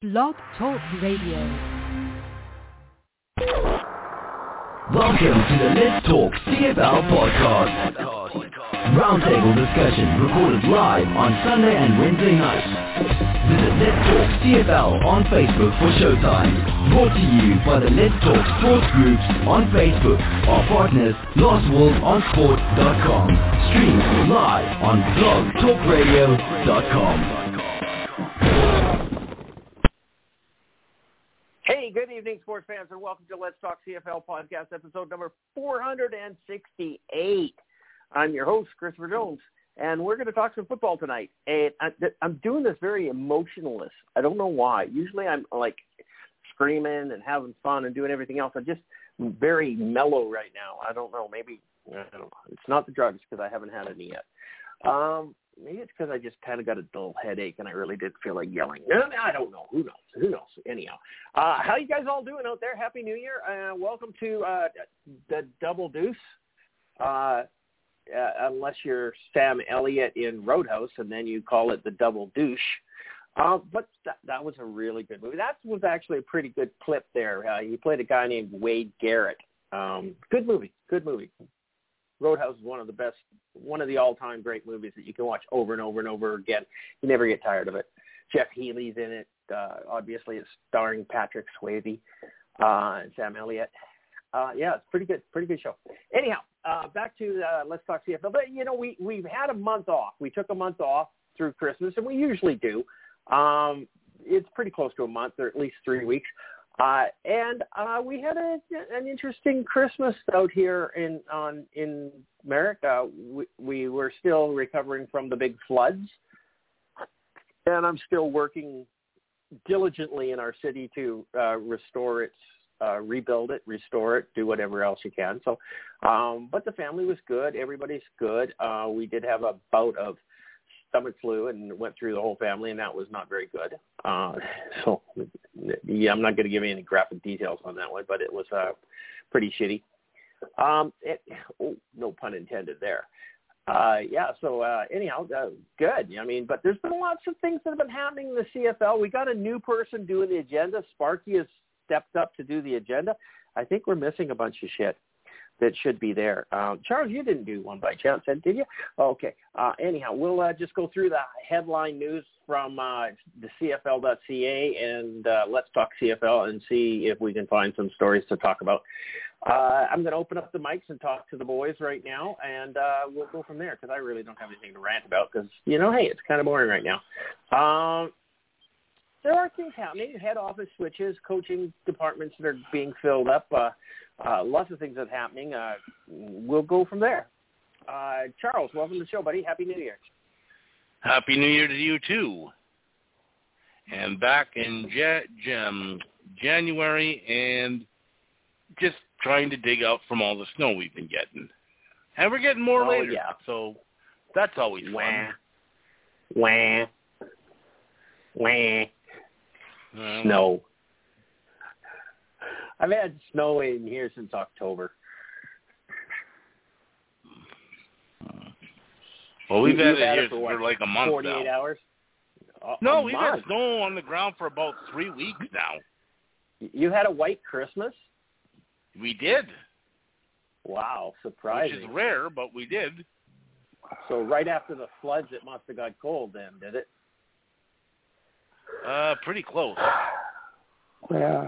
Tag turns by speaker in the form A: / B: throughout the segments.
A: Blog Talk Radio.
B: Welcome to the Let's Talk CFL podcast. Roundtable discussion recorded live on Sunday and Wednesday nights. Visit Let's Talk CFL on Facebook for showtime. Brought to you by the Let's Talk Sports Groups on Facebook. Our partners, LostWorldOnSport.com. Stream live on blogtalkradio.com.
C: Hey, good evening, sports fans, and welcome to Let's Talk CFL podcast, episode number 468. I'm your host, Christopher Jones, and we're going to talk some football tonight. And I'm doing this very emotionless. I don't know why. Usually I'm like screaming and having fun and doing everything else. I'm just very mellow right now. I don't know. Maybe, I don't know. It's not the drugs because I haven't had any yet. Maybe it's because I just kind of got a dull headache and I really didn't feel like yelling. I don't know. Who knows? Anyhow, how you guys all doing out there? Happy New Year. Welcome to the Double Deuce. Unless you're Sam Elliott in Roadhouse and then you call it the Double Douche. But that was a really good movie. That was actually a pretty good clip there. He played a guy named Wade Garrett. Good movie. Roadhouse is one of the all-time great movies that you can watch over and over and over again. You never get tired of it. Jeff Healey's in it. Obviously, it's starring Patrick Swayze and Sam Elliott. Yeah, it's pretty good show. Anyhow, back to Let's Talk CFL. But, we've had a month off. We took a month off through Christmas, and we usually do. It's pretty close to a month, or at least 3 weeks. And we had an interesting Christmas out here in America. We were still recovering from the big floods, and I'm still working diligently in our city to restore its, rebuild it, restore it, do whatever else you can. So, but the family was good. Everybody's good. We did have a bout of stomach flu and went through the whole family, and that was not very good. So, yeah, I'm not going to give you any graphic details on that one, but it was pretty shitty. No pun intended there. Anyhow, good. I mean, but there's been lots of things that have been happening in the CFL. We got a new person doing the agenda. Sparky has stepped up to do the agenda. I think we're missing a bunch of shit that should be there. Charles, you didn't do one by chance, did you? Okay. Anyhow, we'll just go through the headline news from the CFL.ca and Let's Talk CFL and see if we can find some stories to talk about. I'm going to open up the mics and talk to the boys right now, and we'll go from there because I really don't have anything to rant about because, hey, it's kind of boring right now. There are things happening, head office switches, coaching departments that are being filled up, lots of things that are happening. We'll go from there. Charles, welcome to the show, buddy. Happy New Year.
D: Happy New Year to you, too. And back in January and just trying to dig out from all the snow we've been getting. And we're getting more later, yeah. So that's always fun.
C: Wah. Snow. I've had snow in here since October.
D: Well, we've had it here for like a month
C: 48
D: now.
C: Hours?
D: No, we've had snow on the ground for about 3 weeks now.
C: You had a white Christmas?
D: We did.
C: Wow, surprising.
D: Which is rare, but we did.
C: So right after the floods, it must have got cold then, did it?
D: Pretty close.
C: Yeah.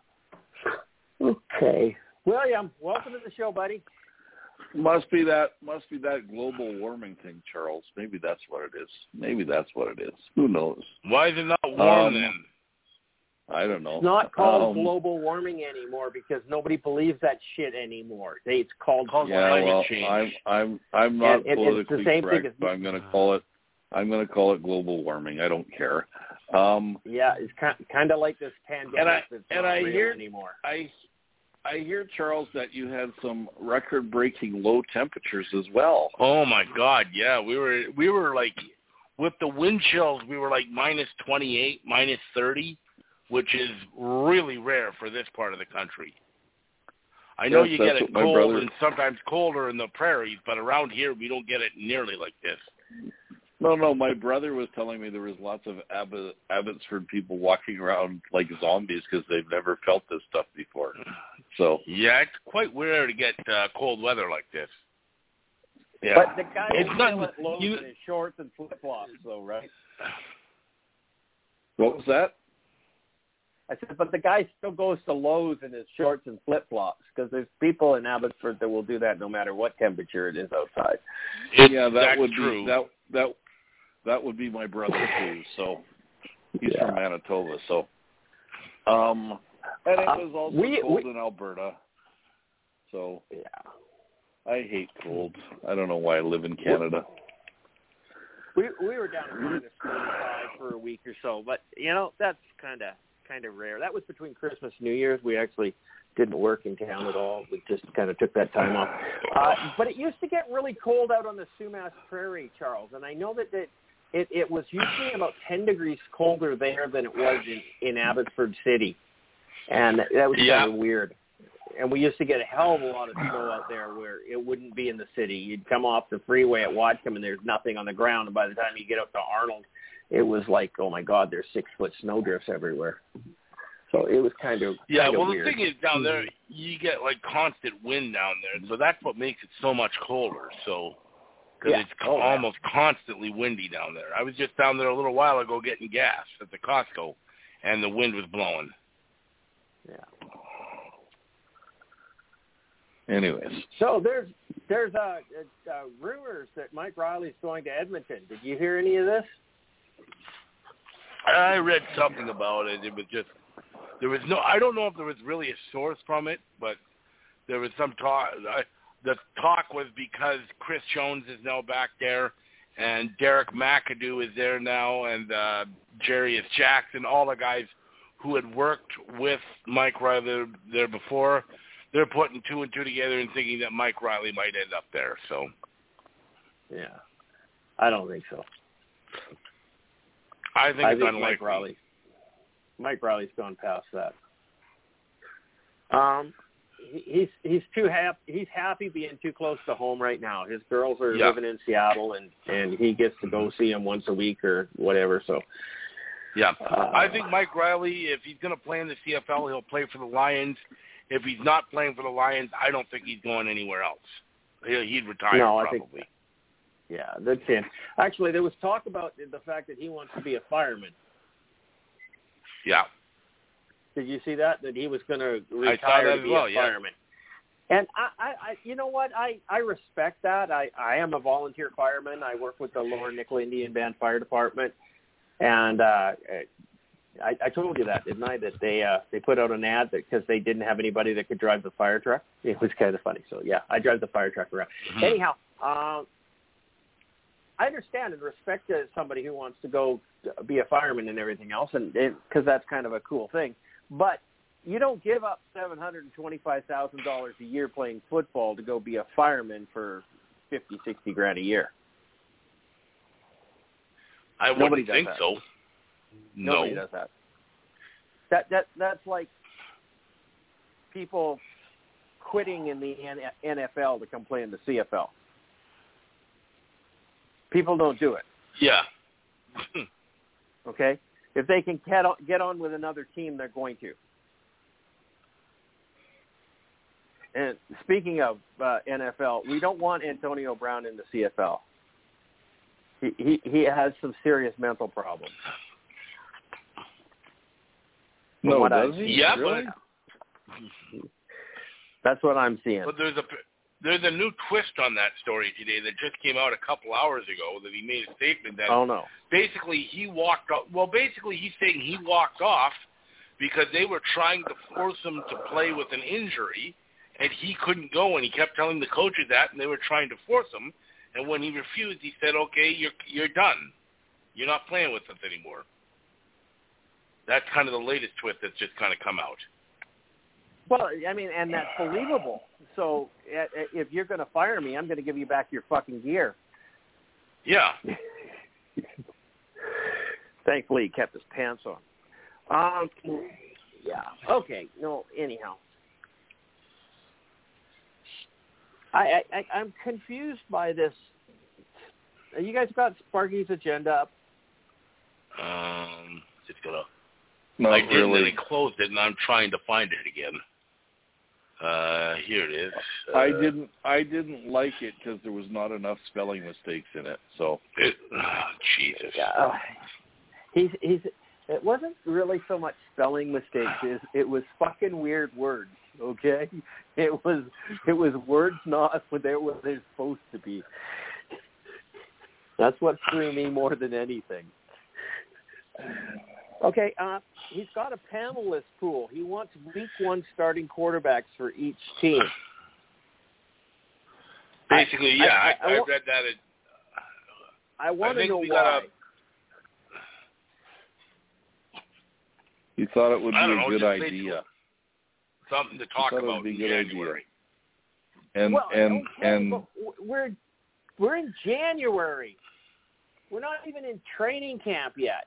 C: Okay. William, welcome to the show, buddy.
E: Must be that global warming thing, Charles. Maybe that's what it is. Who knows?
D: Why is it not warm then?
E: I don't know.
C: It's not called global warming anymore because nobody believes that shit anymore. It's called climate change.
E: I'm not politically
C: the same
E: correct,
C: thing as,
E: but I'm going to call it global warming. I don't care.
C: Yeah, it's kind of like this pandemic that's not real anymore.
E: I hear, Charles, that you had some record-breaking low temperatures as well.
D: Oh my God, yeah, we were like, with the wind chills, we were like minus 28, minus 30, which is really rare for this part of the country. I know you get it cold and sometimes colder in the prairies, but around here we don't get it nearly like this.
E: No. My brother was telling me there was lots of Abbotsford people walking around like zombies because they've never felt this stuff before. So
D: yeah, it's quite rare to get cold weather like this.
E: yeah,
C: But the guy
D: It's
C: was
D: not-
C: still at Lowe's
D: you-
C: in his shorts and flip-flops, though, right?
E: what was that?
C: I said, but the guy still goes to Lowe's in his shorts and flip-flops because there's people in Abbotsford that will do that no matter what temperature it is outside.
E: Yeah, that
D: That's
E: would
D: true.
E: be that would be my brother too. So he's from Manitoba. So and it was also cold in Alberta. So
C: Yeah.
E: I hate cold. I don't know why I live in Canada.
C: We were down at -45 for a week or so, but that's kind of rare. That was between Christmas and New Year's. We actually didn't work in town at all. We just kind of took that time off. But it used to get really cold out on the Sumas Prairie, Charles, and I know that it was usually about 10 degrees colder there than it was in Abbotsford City, and that was kind of weird. And we used to get a hell of a lot of snow out there where it wouldn't be in the city. You'd come off the freeway at Whatcom and there's nothing on the ground. And by the time you get up to Arnold, it was like, oh, my God, there's 6-foot snowdrifts everywhere. So it was kind of weird.
D: The thing is down there, you get like constant wind down there. So that's what makes it so much colder. So because it's almost constantly windy down there. I was just down there a little while ago getting gas at the Costco, and the wind was blowing.
C: Yeah.
E: Anyways.
C: So there's rumors that Mike Riley's going to Edmonton. Did you hear any of this?
D: I read something about it. It was just I don't know if there was really a source from it, but there was some talk. The talk was because Chris Jones is now back there, and Derek McAdoo is there now, and Jarius Jackson, all the guys who had worked with Mike Riley there before. They're putting 2 and 2 together and thinking that Mike Riley might end up there. So,
C: yeah, I don't think so.
D: I think it's unlikely.
C: Mike Riley's gone past that. He's too happy. He's happy being too close to home right now. His girls are living in Seattle, and he gets to go see them once a week or whatever. So,
D: yeah, I think Mike Riley, if he's going to play in the CFL, he'll play for the Lions. If he's not playing for the Lions, I don't think he's going anywhere else. He'd retire probably.
C: That's it. Actually, there was talk about the fact that he wants to be a fireman.
D: Yeah.
C: Did you see that? That he was going to retire to be a fireman. And I you know what? I respect that. I am a volunteer fireman. I work with the Lower Nickel Indian Band Fire Department, and I told you that, didn't I? That they put out an ad because they didn't have anybody that could drive the fire truck. It was kind of funny. So yeah, I drive the fire truck around. Mm-hmm. Anyhow, I understand and respect somebody who wants to go be a fireman and everything else, and because that's kind of a cool thing. But you don't give up $725,000 a year playing football to go be a fireman for $50,000-$60,000 a year.
D: I wouldn't think so.
C: Nobody does that. That's like people quitting in the NFL to come play in the CFL. People don't do it.
D: Yeah.
C: Okay? If they can get on with another team, they're going to. And speaking of NFL, we don't want Antonio Brown in the CFL. He has some serious mental problems.
E: No, does he?
D: Yeah,
E: really?
C: That's what I'm seeing.
D: But there's a new twist on that story today that just came out a couple hours ago that he made a statement that basically he walked off. Well, basically he's saying he walked off because they were trying to force him to play with an injury, and he couldn't go, and he kept telling the coaches that, and they were trying to force him. And when he refused, he said, "Okay, you're done. You're not playing with us anymore." That's kind of the latest twist that's just kind of come out.
C: Well, I mean, and that's believable. So if you're going to fire me, I'm going to give you back your fucking gear.
D: Yeah.
C: Thankfully, he kept his pants on. Yeah. Okay. No, anyhow. I'm confused by this You guys got Sparky's agenda up?
D: Just gonna.
E: Not
D: I did,
E: really.
D: and I closed it, and I'm trying to find it again. Here it is.
E: I didn't like it because there was not enough spelling mistakes in it. So.
D: Jesus.
C: Yeah. It wasn't really so much spelling mistakes. It was fucking weird words. Okay, it was words not where they're supposed to be. That's what threw me more than anything. Okay, he's got a panelist pool. He wants week 1 starting quarterbacks for each team.
D: Basically, I read that.
C: I want to know why.
E: You thought it would be a good
D: just
E: idea.
D: Something to talk about in January.
E: And
C: but we're in January. We're not even in training camp yet.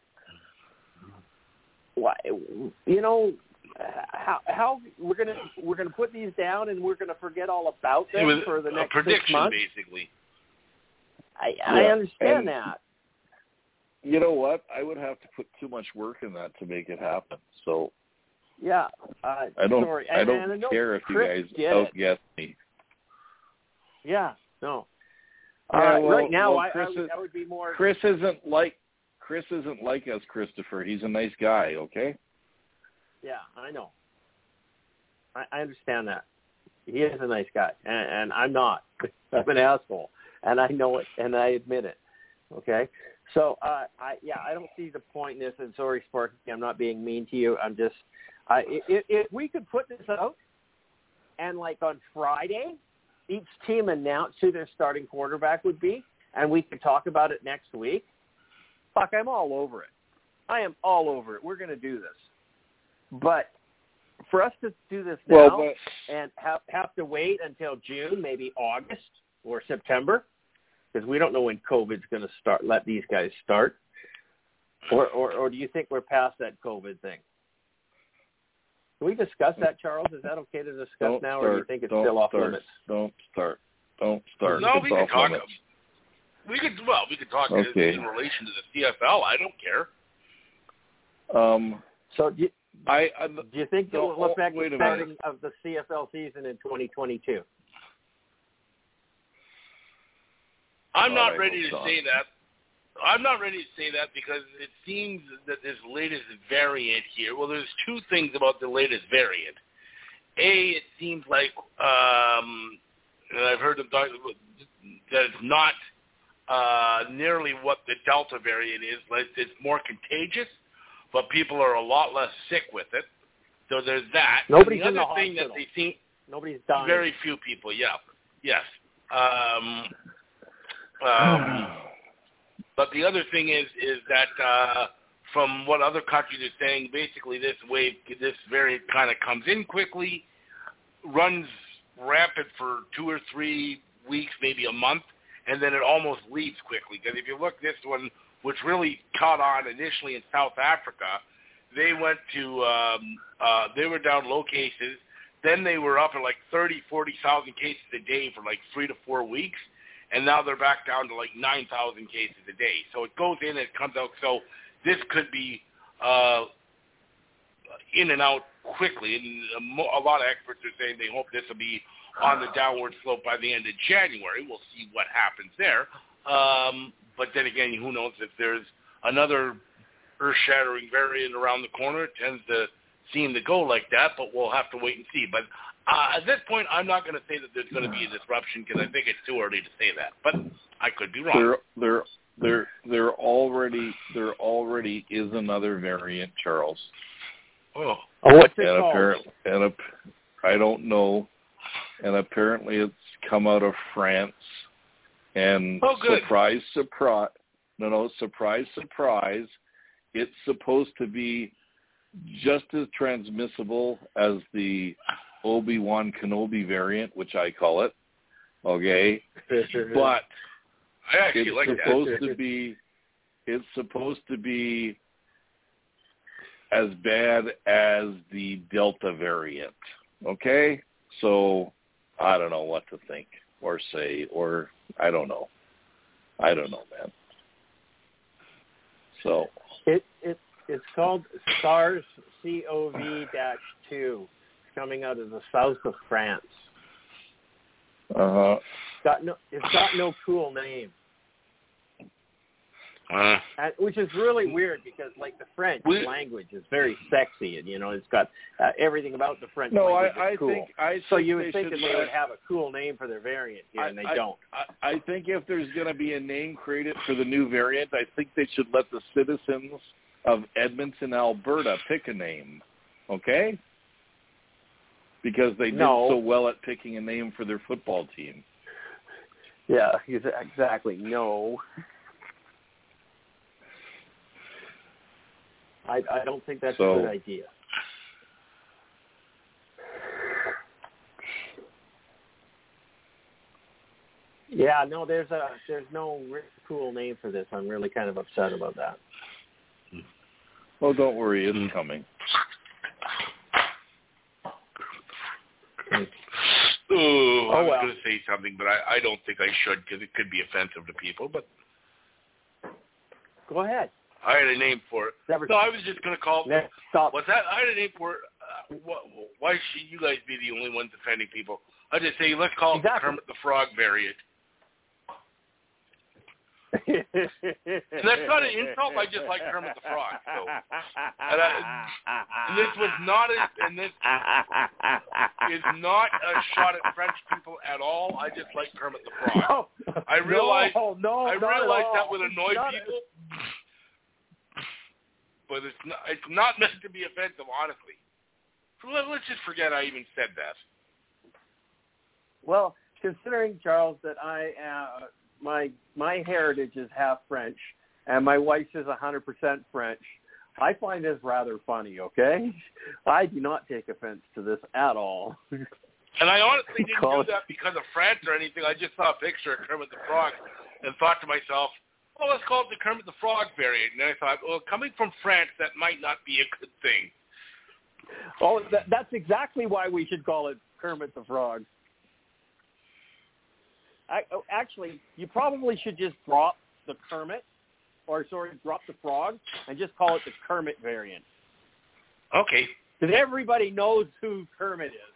C: Why? You know how we're gonna put these down and we're gonna forget all about them for the next 6 months?
D: Basically.
C: I understand that.
E: You know what? I would have to put too much work in that to make it happen. So.
C: Yeah.
E: I don't care if
C: Chris
E: you guys outguess me.
C: Yeah. No.
E: Right
C: now,
E: I
C: would be more.
E: Chris isn't like us, Christopher. He's a nice guy. Okay.
C: Yeah, I know. I understand that. He is a nice guy, and I'm not. I'm an asshole, and I know it, and I admit it. Okay. So, I don't see the point in this. And sorry, Sparky, I'm not being mean to you. I'm just, if we could put this out, and like on Friday, each team announce who their starting quarterback would be, and we could talk about it next week. Fuck, I'm all over it. I am all over it. We're going to do this. But for us to do this now and have to wait until June, maybe August or September, because we don't know when COVID's going to let these guys start, or do you think we're past that COVID thing? Can we discuss that, Charles? Is that okay to discuss now, or do you think it's still off limits?
E: Don't start. No,
D: we can talk. We could talk in relation to the CFL. I don't care.
C: So do you think it will affect the starting of the CFL season in 2022?
D: I'm not ready to say that. I'm not ready to say that because it seems that this latest variant here, well, there's two things about the latest variant. A, it seems like, and I've heard them talk about, that it's not nearly what the Delta variant is. Like, it's more contagious, but people are a lot less sick with it. So there's that.
C: Nobody's
D: and the
C: in
D: other
C: the
D: thing
C: hospital.
D: That they seem,
C: nobody's dying.
D: Very few people, yeah. Yes. But the other thing is that from what other countries are saying, basically this variant kind of comes in quickly, runs rapid for 2 or 3 weeks, maybe a month, and then it almost leaves quickly. Because if you look, this one, which really caught on initially in South Africa, they went to they were down low cases. Then they were up at like 30,000, 40,000 cases a day for like 3 to 4 weeks. And now they're back down to like 9,000 cases a day. So it goes in and it comes out. So this could be in and out quickly. And a lot of experts are saying they hope this will be on the downward slope by the end of January. We'll see what happens there. But then again, who knows if there's another earth-shattering variant around the corner. It tends to seem to go like that, but we'll have to wait and see. But at this point, I'm not going to say that there's going to be a disruption because I think it's too early to say that. But I could be wrong.
E: There already is another variant, Charles.
C: Oh, what's it
E: called? I don't know. And apparently it's come out of France. And surprise, surprise, it's supposed to be just as transmissible as the Obi-Wan Kenobi variant, which I call it. Okay, but it's supposed to be as bad as the Delta variant. Okay, so I don't know what to think or say, or I don't know. I don't know, man. So
C: it's called SARS-CoV-2. It's coming out of the south of France. It's got no cool name. Which is really weird because, like, the French language is very sexy, and it's got everything about the French language is cool. So you would think that they would have a cool name for their variant here, and they don't.
E: I think if there's going to be a name created for the new variant, I think they should let the citizens of Edmonton, Alberta, pick a name. Okay? Because they did so well at picking a name for their football team.
C: Yeah, exactly. No. I don't think that's a good idea. Yeah, no, there's no really cool name for this. I'm really kind of upset about that.
E: Well, don't worry, it's coming.
D: I was going to say something, but I don't think I should because it could be offensive to people. But
C: go ahead.
D: I had a name for it. No, I was just going to call.
C: Stop.
D: What's that? I had a name for it. Why should you guys be the only ones offending people? I just say let's call it the Kermit the Frog variant. And that's not an insult. I just like Kermit the Frog. So, and this was not this is not a shot at French people at all. I just like Kermit the Frog. I realize that would annoy people, but it's not meant to be offensive, honestly. So let's just forget I even said that.
C: Well, considering, Charles, that my heritage is half French, and my wife's is 100% French. I find this rather funny, okay? I do not take offense to this at all.
D: And I honestly didn't do that because of France or anything. I just saw a picture of Kermit the Frog and thought to myself, well, let's call it the Kermit the Frog variant. And then I thought, well, coming from France, that might not be a good thing.
C: Oh, that's exactly why we should call it Kermit the Frog. Actually, you probably should just drop the Kermit, drop the Frog, and just call it the Kermit variant.
D: Okay.
C: Because everybody knows who Kermit is.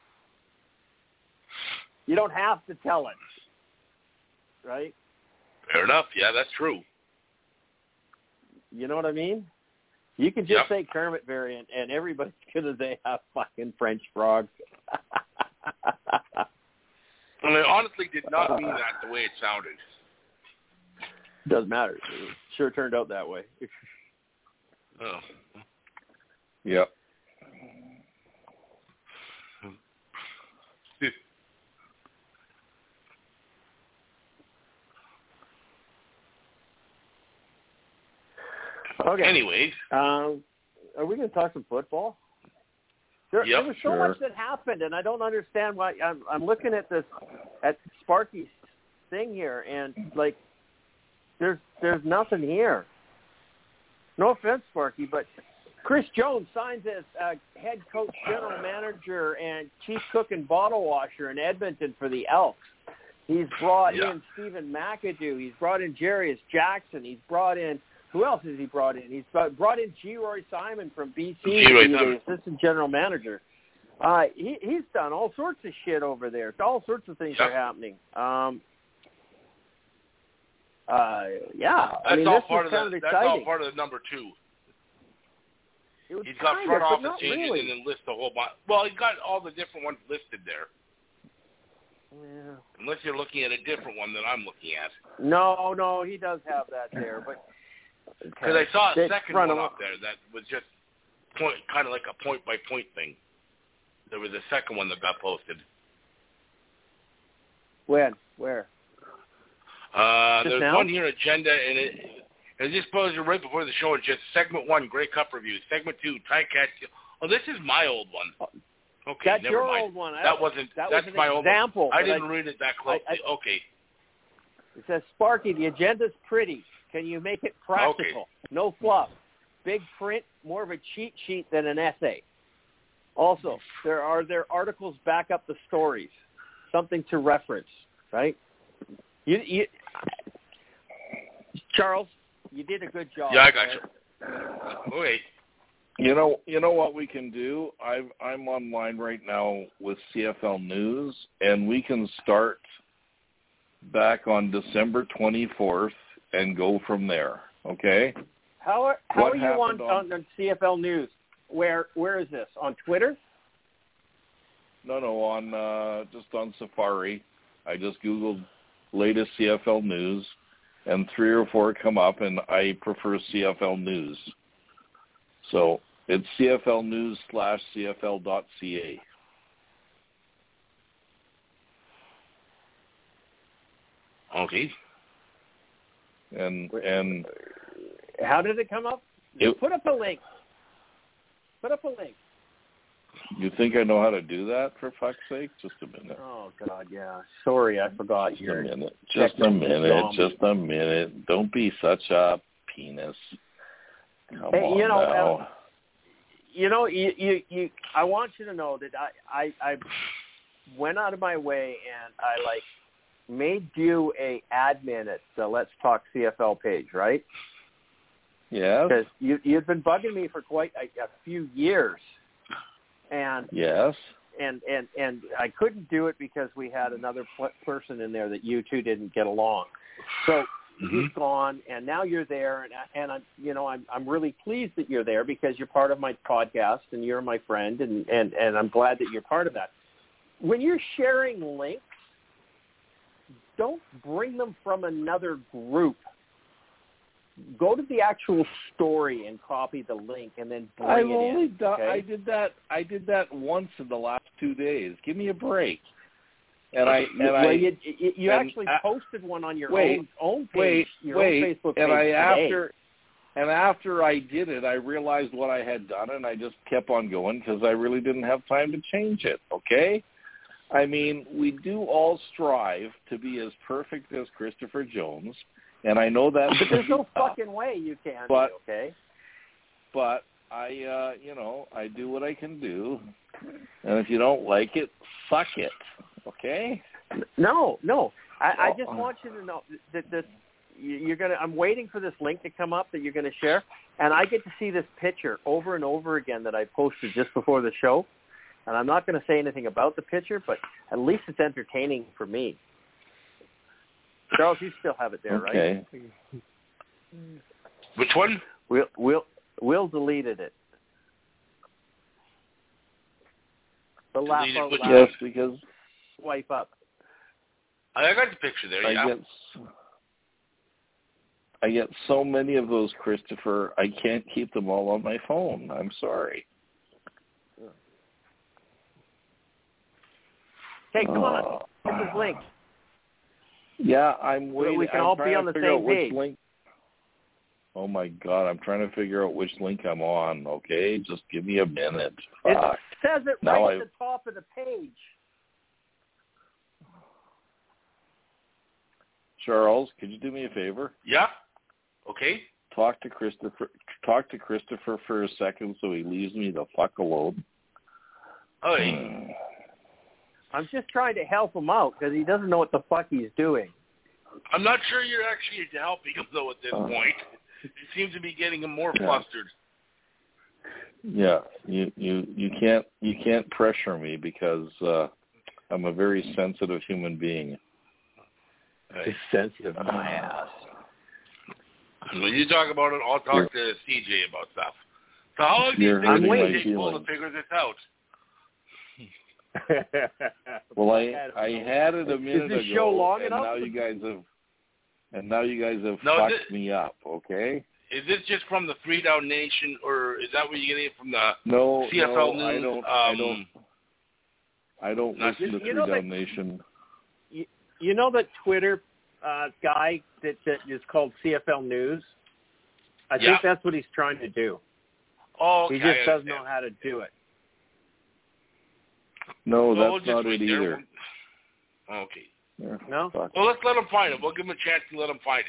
C: You don't have to tell it, right?
D: Fair enough. Yeah, that's true.
C: You know what I mean? You can just say Kermit variant, and everybody's going to say a fucking French frog.
D: And I honestly did not mean that the way it sounded.
C: Doesn't matter. It sure turned out that way.
D: Oh.
E: Yep.
C: Okay.
D: Anyways.
C: Are we going to talk some football? There was so much that happened, and I don't understand why. I'm looking at this, at Sparky's thing here, and, like, there's nothing here. No offense, Sparky, but Chris Jones signs as head coach, general manager, and chief cook and bottle washer in Edmonton for the Elks. He's brought in Stephen McAdoo. He's brought in Jarius Jackson. He's brought in, who else has he brought in? He's brought in G. Roy Simon from BC, the assistant general manager. He's done all sorts of shit over there. All sorts of things are happening.
D: That's all part of the number two. He's got front office changes and then list a whole bunch. Well, he's got all the different ones listed there.
C: Yeah.
D: Unless you're looking at a different one that I'm looking at.
C: No, he does have that there, but
D: because I saw a second one up there that was just kind of like a point-by-point thing. There was a second one that got posted.
C: When? Where?
D: There's one here, agenda, and it just posted right before the show. It's just segment 1, Grey Cup review. Segment 2, Ticats. Oh, this is my old one. Okay,
C: that's
D: never
C: your
D: mind.
C: old one.
D: That's my old one. I didn't read it that closely. Okay.
C: It says, Sparky, the agenda's pretty. Can you make it practical? Okay. No fluff. Big print, more of a cheat sheet than an essay. Also, there articles back up the stories. Something to reference, right? Charles, you did a good job.
D: Yeah, I got you. Okay.
E: You know what we can do? I'm online right now with CFL News, and we can start back on December 24th and go from there. Okay?
C: How are you on CFL News? Where is this? On Twitter?
E: No, on just on Safari. I just Googled latest CFL News, and 3 or 4 come up, and I prefer CFL News. So it's cflnews/cfl.ca.
D: Okay.
E: And
C: how did it come up? Put up a link.
E: You think I know how to do that, for fuck's sake? Just a minute.
C: Oh, God, yeah. Sorry, I forgot.
E: Just a minute. Don't be such a penis. Come on now.
C: I want you to know that I went out of my way and I made you a admin at the Let's Talk CFL page, right?
E: Yeah.
C: Because you've been bugging me for quite a few years. And
E: yes.
C: And I couldn't do it because we had another person in there that you two didn't get along. So he's gone, and now you're there, and I'm really pleased that you're there because you're part of my podcast and you're my friend, and I'm glad that you're part of that. When you're sharing links, don't bring them from another group. Go to the actual story and copy the link, and then bring it in. Okay?
E: I did that once in the last 2 days. Give me a break. You
C: actually posted one on your own page, own Facebook page today.
E: And after I did it, I realized what I had done, and I just kept on going because I really didn't have time to change it. Okay. I mean, we do all strive to be as perfect as Christopher Jones. And I know that,
C: but there's no fucking way you can. Okay.
E: But I do what I can do, and if you don't like it, fuck it. Okay.
C: No. I just want you to know that this. You're gonna. I'm waiting for this link to come up that you're gonna share, and I get to see this picture over and over again that I posted just before the show, and I'm not going to say anything about the picture, but at least it's entertaining for me. Charles, you still have it there,
E: okay.
C: Right?
D: Which one?
C: Will deleted it. The last one.
E: Yes, because
C: swipe up.
D: I got the picture there. Yeah.
E: I get so many of those, Christopher. I can't keep them all on my phone. I'm sorry.
C: Hey, come on. Get this link.
E: Yeah, I'm waiting.
C: We can all be on the same page.
E: Link. Oh, my God. I'm trying to figure out which link I'm on, okay? Just give me a minute.
C: It says it right at the top of the page.
E: Charles, could you do me a favor?
D: Yeah. Okay.
E: Talk to Christopher for a second so he leaves me the fuck alone.
D: Oh,
C: I'm just trying to help him out because he doesn't know what the fuck he's doing.
D: I'm not sure you're actually helping him though at this point. You seem to be getting him more flustered.
E: Yeah, you can't pressure me because I'm a very sensitive human being.
C: Sensitive my ass.
D: When you talk about it, I'll talk to CJ about stuff. So how long do you think it takes to figure this out?
E: Well, I had it a minute
C: ago, show long
E: and
C: enough?
E: now you guys have fucked me up. Okay.
D: Is this just from the 3 Down Nation, or is that where you get it from the CFL News?
E: I don't listen to 3 Down Nation.
C: You know that Twitter guy that is called CFL News? I think that's what he's trying to do.
D: Oh, okay,
C: he just doesn't know how to do it.
E: No, that's not it either.
D: Okay.
E: Yeah,
C: no?
E: Fuck.
D: Well, let's let him find it. We'll give him a chance to let him find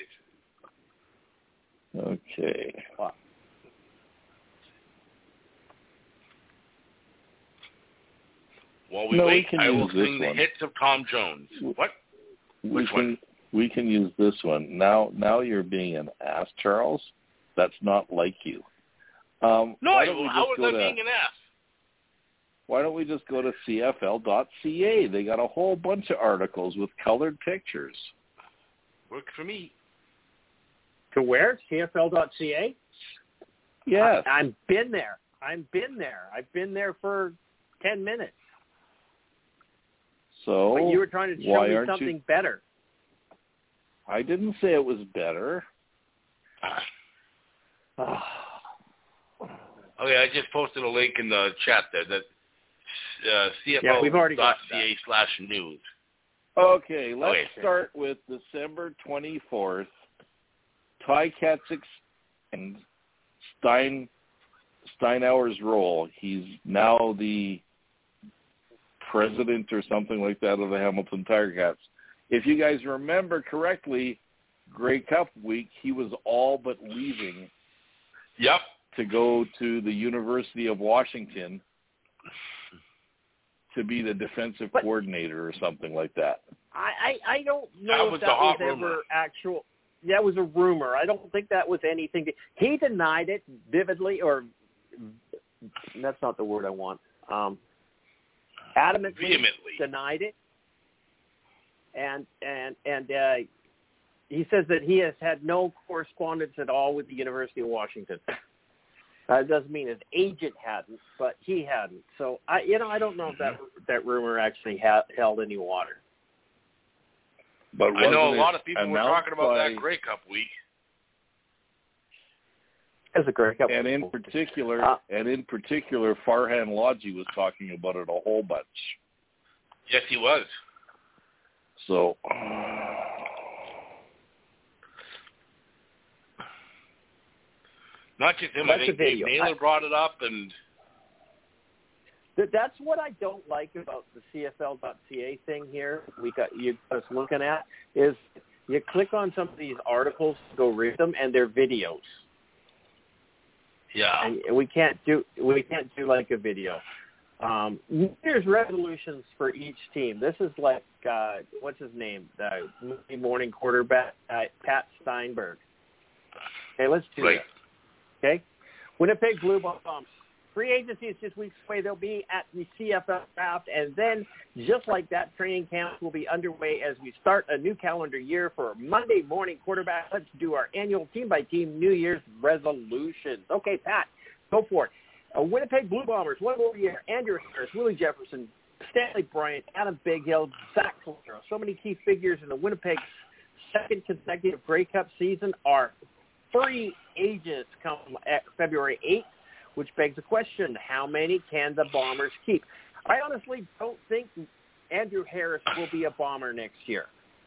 D: it.
E: Okay.
C: Fuck.
D: While we wait, I will sing the hits of Tom Jones. What? Which one?
E: We can use this one. Now you're being an ass, Charles. That's not like you.
D: No, how was I being an ass?
E: Why don't we just go to CFL.ca? They got a whole bunch of articles with colored pictures.
D: Works for me.
C: To where? CFL.ca?
E: Yes.
C: I've been there. I've been there for 10 minutes.
E: So
C: but you were trying to show me something better.
E: I didn't say it was better.
D: Okay, I just posted a link in the chat there that CFL.ca/news.
E: Okay, let's start with December 24th. Ty Katzek and Steinauer's role. He's now the president or something like that of the Hamilton Tiger Cats. If you guys remember correctly, Grey Cup week, he was all but leaving to go to the University of Washington to be the defensive coordinator or something like that.
C: I don't know if that was ever actual. That was a rumor. I don't think that was anything. He denied it vividly, or that's not the word I want. Vehemently denied it. And he says that he has had no correspondence at all with the University of Washington. It doesn't mean his agent hadn't, but he hadn't. So I don't know if that rumor actually held any water.
D: But I know a lot of people were talking about that Grey Cup week.
C: As a Grey Cup,
E: and in particular, Farhan Ladji was talking about it a whole bunch.
D: Yes, he was.
E: So,
D: not just him. I think Dave Naylor brought it up, and
C: that's what I don't like about the CFL.ca thing here. We got you us looking at is you click on some of these articles to go read them, and they're videos.
D: Yeah,
C: and we can't do like a video. There's resolutions for each team. This is like what's his name? The Monday morning quarterback, Pat Steinberg. Okay, let's do this. Okay, Winnipeg Blue Bombers. Free agency is just weeks away. They'll be at the CFL draft, and then just like that, training camp will be underway as we start a new calendar year for Monday morning quarterback. Let's do our annual team-by-team New Year's resolutions. Okay, Pat, go for it. Winnipeg Blue Bombers, one more year. Andrew Harris, Willie Jefferson, Stanley Bryant, Adam Bighill, Zach Calero. So many key figures in the Winnipeg second consecutive Grey Cup season are free agents come February 8th, which begs the question, how many can the Bombers keep? I honestly don't think Andrew Harris will be a Bomber next year.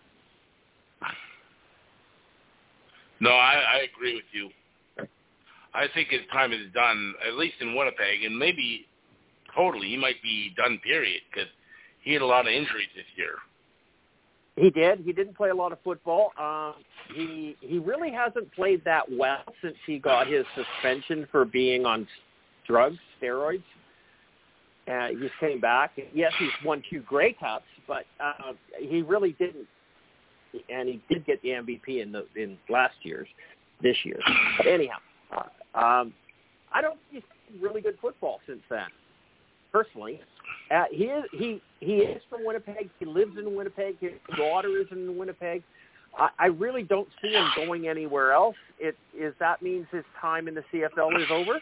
D: No, I agree with you. I think his time is done, at least in Winnipeg, and maybe totally he might be done, period, because he had a lot of injuries this year.
C: He did. He didn't play a lot of football. He really hasn't played that well since he got his suspension for being on drugs, steroids. He just came back. Yes, he's won 2 Grey Cups, but he really didn't. And he did get the MVP in this year. But anyhow, I don't think he's really good football since then. Personally, he is from Winnipeg. He lives in Winnipeg. His daughter is in Winnipeg. I really don't see him going anywhere else. That means his time in the CFL is over?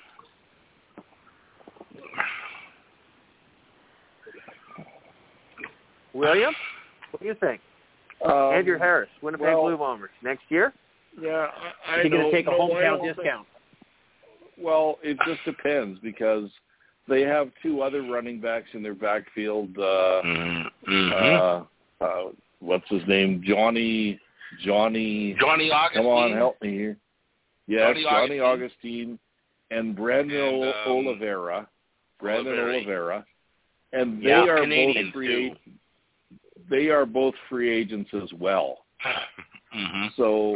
C: William, what do you think? Andrew Harris, Winnipeg Blue Bombers, next year?
E: Yeah,
C: is he going to take a hometown discount?
E: Well, it just depends because they have 2 other running backs in their backfield. What's his name? Johnny
D: Augustine.
E: Come on, help me here. Yes, Johnny Augustine and Brandon Oliveira. And they are both free agents. They are both free agents as well. So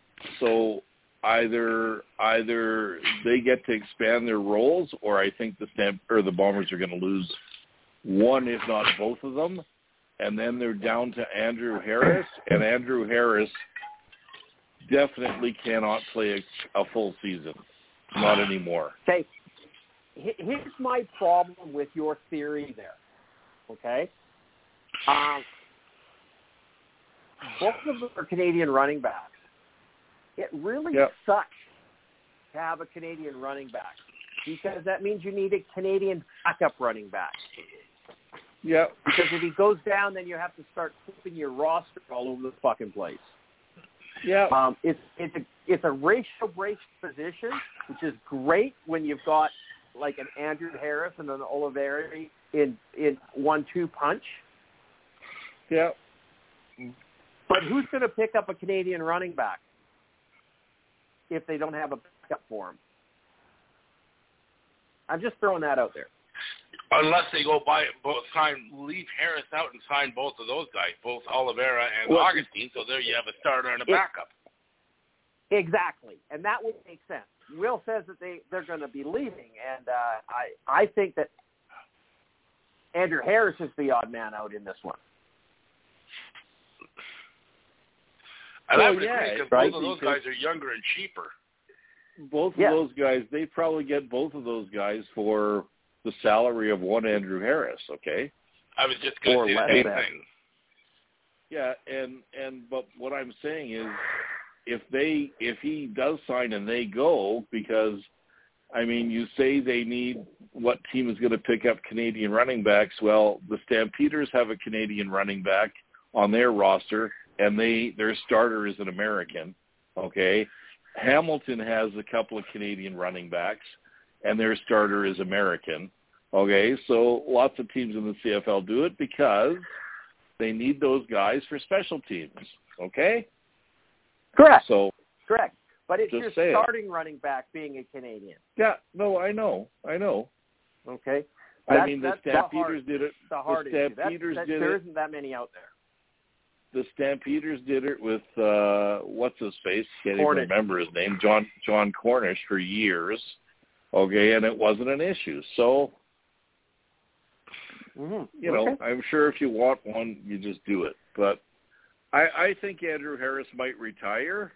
E: either they get to expand their roles, or I think the Bombers are going to lose one, if not both of them. and then they're down to Andrew Harris, and Andrew Harris definitely cannot play a full season. Not anymore.
C: Okay. Here's my problem with your theory there. Okay? Both of them are Canadian running backs. It really sucks to have a Canadian running back because that means you need a Canadian backup running back.
E: Yeah.
C: Because if he goes down, then you have to start flipping your roster all over the fucking place.
E: Yeah.
C: It's a ratio brace position, which is great when you've got like an Andrew Harris and an Oliveri in 1-2 punch.
E: Yeah.
C: But who's going to pick up a Canadian running back if they don't have a backup for him? I'm just throwing that out there.
D: Unless they go leave Harris out and sign both of those guys, both Oliveira and Augustine, so there you have a starter and a backup.
C: Exactly, and that would make sense. Will says that they're going to be leaving, and I think that Andrew Harris is the odd man out in this one.
D: And I would agree because both of those guys are younger and cheaper.
E: Both of those guys, they probably get both of those guys for the salary of one Andrew Harris, okay?
D: I was just going to say the same thing.
E: Yeah, but what I'm saying is if he does sign and they go, because, I mean, you say they need, what team is going to pick up Canadian running backs? Well, the Stampeders have a Canadian running back on their roster, and their starter is an American, okay? Hamilton has a couple of Canadian running backs, and their starter is American, okay? So lots of teams in the CFL do it because they need those guys for special teams, okay?
C: Correct.
E: Correct.
C: But it's your starting running back being a Canadian.
E: Yeah, no, I know.
C: Okay.
E: I mean, the Stampeders did it.
C: There isn't that many out there.
E: The Stampeders did it with what's his face? Can't even remember his name. John Cornish for years. Okay, and it wasn't an issue. So, you know, I'm sure if you want one, you just do it. But I think Andrew Harris might retire.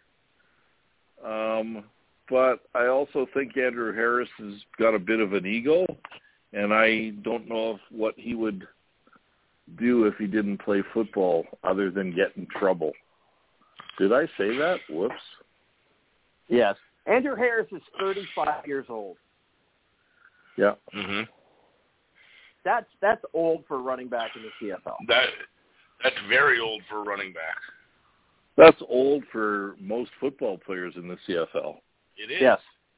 E: But I also think Andrew Harris has got a bit of an ego, and I don't know what he would do if he didn't play football other than get in trouble. Did I say that? Whoops.
C: Yes. Andrew Harris is 35 years old.
E: Yeah.
D: Mm-hmm.
C: That's old for running back in the CFL.
D: That's very old for running back.
E: That's old for most football players in the CFL.
D: It is.
C: Yes.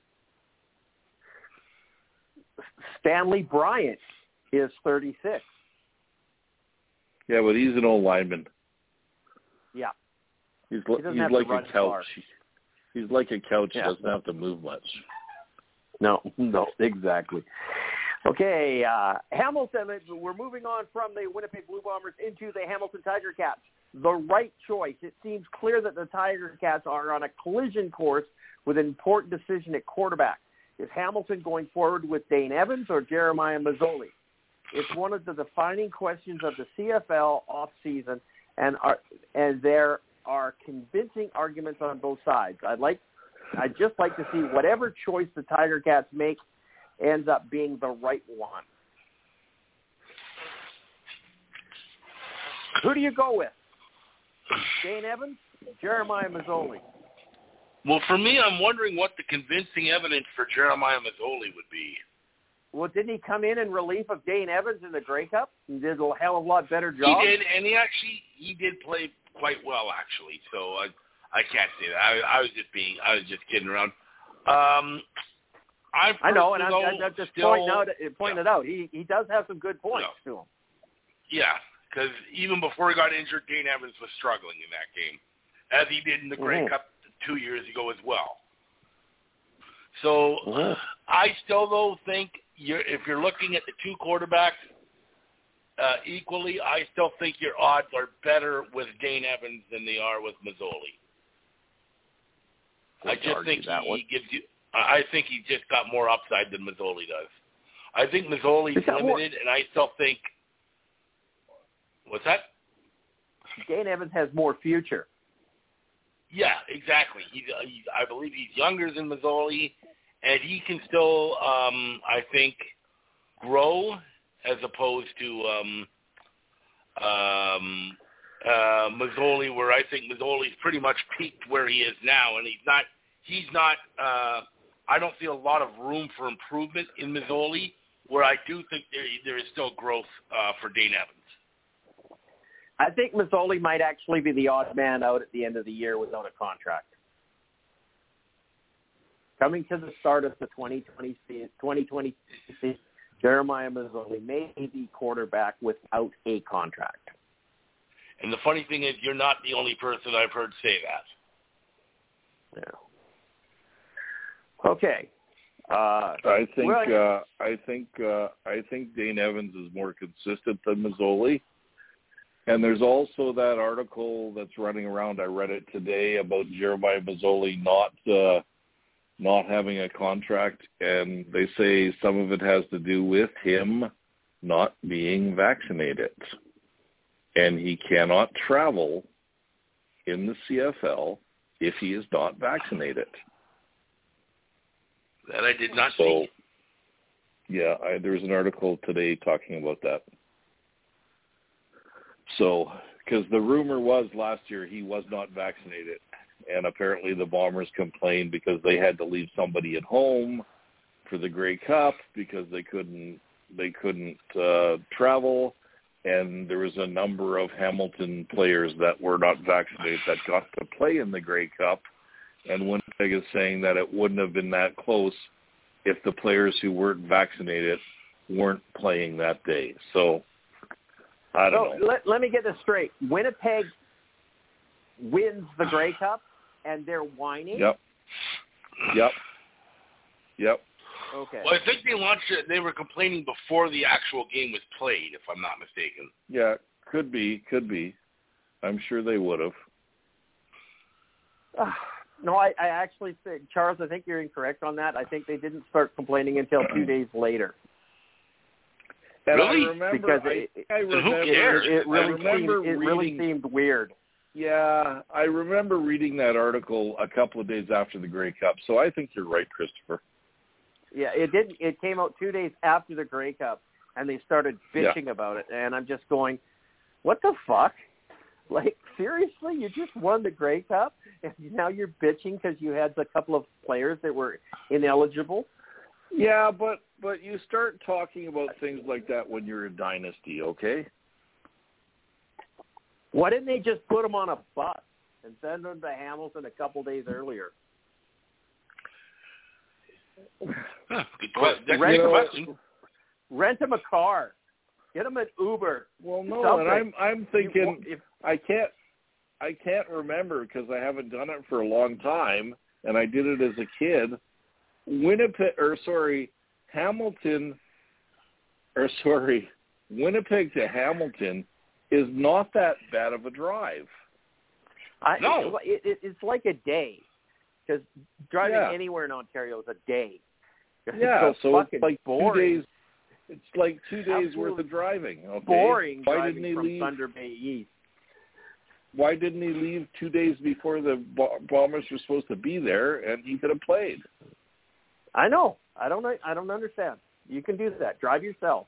C: Stanley Bryant is 36.
E: Yeah, but he's an old lineman.
C: Yeah.
E: He's like a couch.
C: Far.
E: He's like a couch. He doesn't have to move much.
C: No, exactly. Okay, Hamilton, we're moving on from the Winnipeg Blue Bombers into the Hamilton Tiger Cats. The right choice. It seems clear that the Tiger Cats are on a collision course with an important decision at quarterback. Is Hamilton going forward with Dane Evans or Jeremiah Mazzoli? It's one of the defining questions of the CFL offseason, and there are convincing arguments on both sides. I'd just like to see whatever choice the Tiger Cats make ends up being the right one. Who do you go with? Dane Evans, Jeremiah Mazzoli?
D: Well, for me, I'm wondering what the convincing evidence for Jeremiah Mazzoli would be.
C: Well, didn't he come in relief of Dane Evans in the Grey Cup and did a hell of a lot better job?
D: He did, and he did play quite well, actually. So I can't say that. I was just kidding around.
C: I know, and I'm just pointing it out. He does have some good points to him.
D: Yeah, because even before he got injured, Dane Evans was struggling in that game, as he did in the Grey Cup 2 years ago as well. So I still, though, think if you're looking at the two quarterbacks equally, I still think your odds are better with Dane Evans than they are with Mazzoli. I just think he gives you. I think he just got more upside than Mazzoli does. I think Mazzoli's limited, and I still think. What's that?
C: Dane Evans has more future.
D: Yeah, exactly. I believe he's younger than Mazzoli, and he can still, I think, grow as opposed to Mazzoli, where I think Mazzoli's pretty much peaked where he is now, and he's not. I don't see a lot of room for improvement in Mazzoli, where I do think there is still growth for Dane Evans.
C: I think Mazzoli might actually be the odd man out at the end of the year without a contract. Coming to the start of the 2020 season, Jeremiah Mazzoli may be the quarterback without a contract.
D: And the funny thing is, you're not the only person I've heard say that.
C: Yeah. Okay.
E: I think Dane Evans is more consistent than Mazzoli. And there's also that article that's running around. I read it today about Jeremiah Mazzoli not having a contract, and they say some of it has to do with him not being vaccinated. And he cannot travel in the CFL if he is not vaccinated.
D: That I did not see.
E: Yeah, there's an article today talking about that. So, because the rumor was last year he was not vaccinated, and apparently the Bombers complained because they had to leave somebody at home for the Grey Cup because they couldn't travel, and there was a number of Hamilton players that were not vaccinated that got to play in the Grey Cup, and Winnipeg is saying that it wouldn't have been that close if the players who weren't vaccinated weren't playing that day. So, I don't know.
C: Let me get this straight. Winnipeg wins the Grey Cup, and they're whining?
E: Yep.
C: Okay.
D: Well, I think they launched it. They were complaining before the actual game was played, if I'm not mistaken.
E: Yeah, could be. I'm sure they would have.
C: No, I actually think, Charles, I think you're incorrect on that. I think they didn't start complaining until 2 days later.
E: And
D: really?
E: I remember,
C: Because it really seemed weird.
E: Yeah, I remember reading that article a couple of days after the Grey Cup, so I think you're right, Christopher.
C: Yeah, it came out 2 days after the Grey Cup, and they started bitching about it, and I'm just going, what the fuck? Like, seriously? You just won the Grey Cup, and now you're bitching because you had a couple of players that were ineligible?
E: Yeah, but you start talking about things like that when you're a dynasty, okay?
C: Why didn't they just put them on a bus and send them to Hamilton a couple days earlier?
D: Good question.
C: Rent them a car. Get them an Uber.
E: Well, no,
C: something.
E: and I'm thinking I can't remember because I haven't done it for a long time, and I did it as a kid. Winnipeg to Hamilton is not that bad of a drive.
D: No.
C: It's like a day, because driving anywhere in Ontario is a day.
E: Yeah, so it's like
C: boring.
E: 2 days. It's like 2 days worth of driving. Okay?
C: Boring.
E: Why
C: driving
E: didn't he
C: from
E: leave?
C: Thunder Bay East.
E: Why didn't he leave 2 days before the Bombers were supposed to be there, and he could have played?
C: I know. I don't understand. You can do that. Drive yourself.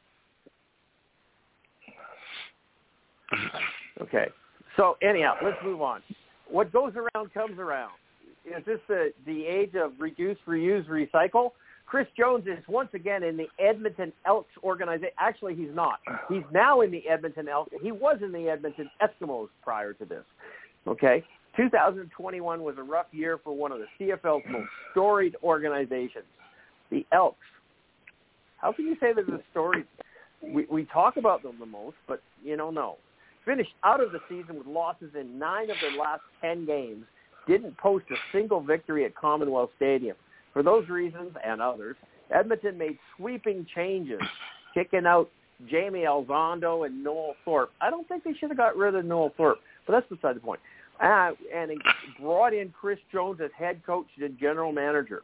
C: Okay. So anyhow, let's move on. What goes around comes around. Is this the age of reduce, reuse, recycle? Chris Jones is once again in the Edmonton Elks organization. Actually, he's not. He's now in the Edmonton Elks. He was in the Edmonton Eskimos prior to this. Okay? 2021 was a rough year for one of the CFL's most storied organizations, the Elks. How can you say they're the storied? We talk about them the most, but, no. Finished out of the season with losses in 9 of their last 10 games, didn't post a single victory at Commonwealth Stadium. For those reasons and others, Edmonton made sweeping changes, kicking out Jamie Elizondo and Noel Thorpe. I don't think they should have got rid of Noel Thorpe, but that's beside the point. And he brought in Chris Jones as head coach and general manager.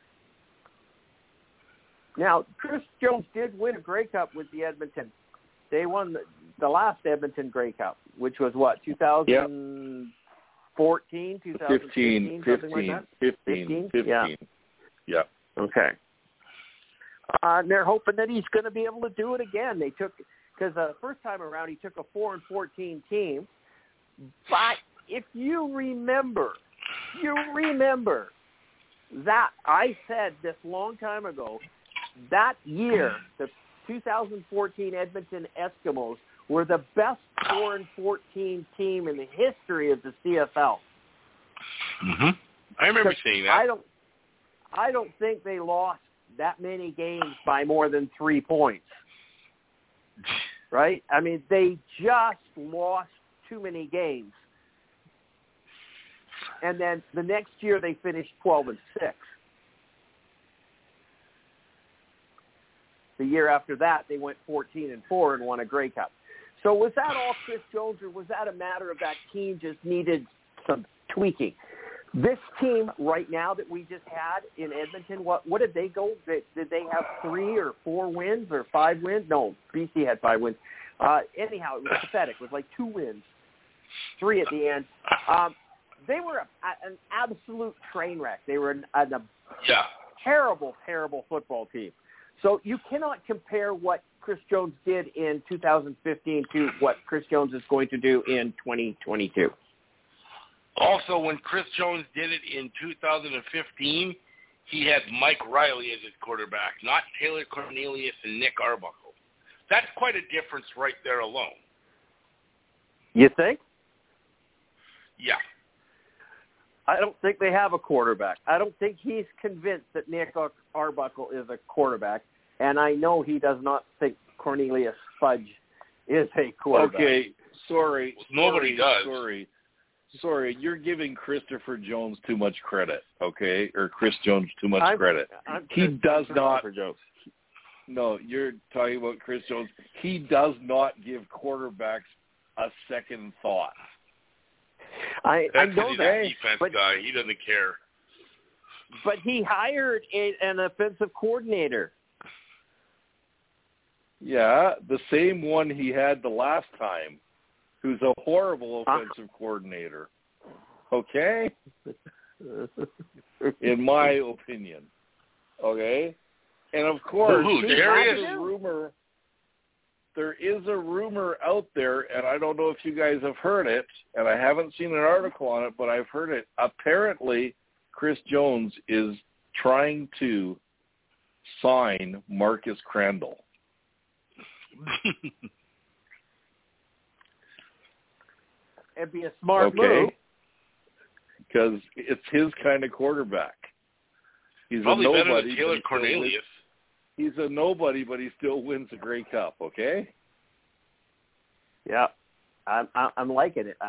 C: Now, Chris Jones did win a Grey Cup with the Edmonton They won the last Edmonton Grey Cup, which was what, 2014, 2015, something like that?
E: 15. Yeah.
C: Okay. And they're hoping that he's going to be able to do it again. Because the first time around he took a 4-14 team. But if you remember that I said this long time ago, that year, the 2014 Edmonton Eskimos were the best 4-14 team in the history of the CFL.
D: Mm-hmm. I remember seeing that.
C: I don't think they lost that many games by more than 3 points. Right? I mean, they just lost too many games. And then the next year they finished 12-6. The year after that, they went 14-4 and won a Grey Cup. So was that all Chris Jones, or was that a matter of that team just needed some tweaking? This team right now that we just had in Edmonton, what did they go? Did they have 3 or 4 wins or 5 wins? No, BC had 5 wins. Anyhow, it was pathetic. It was like 2 wins, 3 at the end. They were an absolute train wreck. They were a terrible, terrible football team. So you cannot compare what Chris Jones did in 2015 to what Chris Jones is going to do in 2022.
D: Also, when Chris Jones did it in 2015, he had Mike Riley as his quarterback, not Taylor Cornelius and Nick Arbuckle. That's quite a difference right there alone.
C: You think?
D: Yeah.
C: I don't think they have a quarterback. I don't think he's convinced that Nick Arbuckle is a quarterback, and I know he does not think Cornelius Fudge is a quarterback.
E: Okay, sorry.
D: Nobody does.
E: Sorry, you're giving Christopher Jones too much credit, okay? Or Chris Jones too much credit. He does not. No, you're talking about Chris Jones. He does not give quarterbacks a second thought.
C: I know
D: he's
C: that.
D: A defense guy. He doesn't care.
C: But he hired an offensive coordinator.
E: Yeah, the same one he had the last time, who's a horrible offensive coordinator. Okay? In my opinion. Okay? And of course, there is a rumor out there, and I don't know if you guys have heard it, and I haven't seen an article on it, but I've heard it. Apparently, Chris Jones is trying to sign Marcus Crandall.
C: It'd be a smart move.
E: Because it's his kind of quarterback. He's
D: probably
E: a nobody.
D: Better than Taylor Cornelius.
E: He's a nobody, but he still wins a Grey Cup, okay?
C: Yeah. I'm liking it.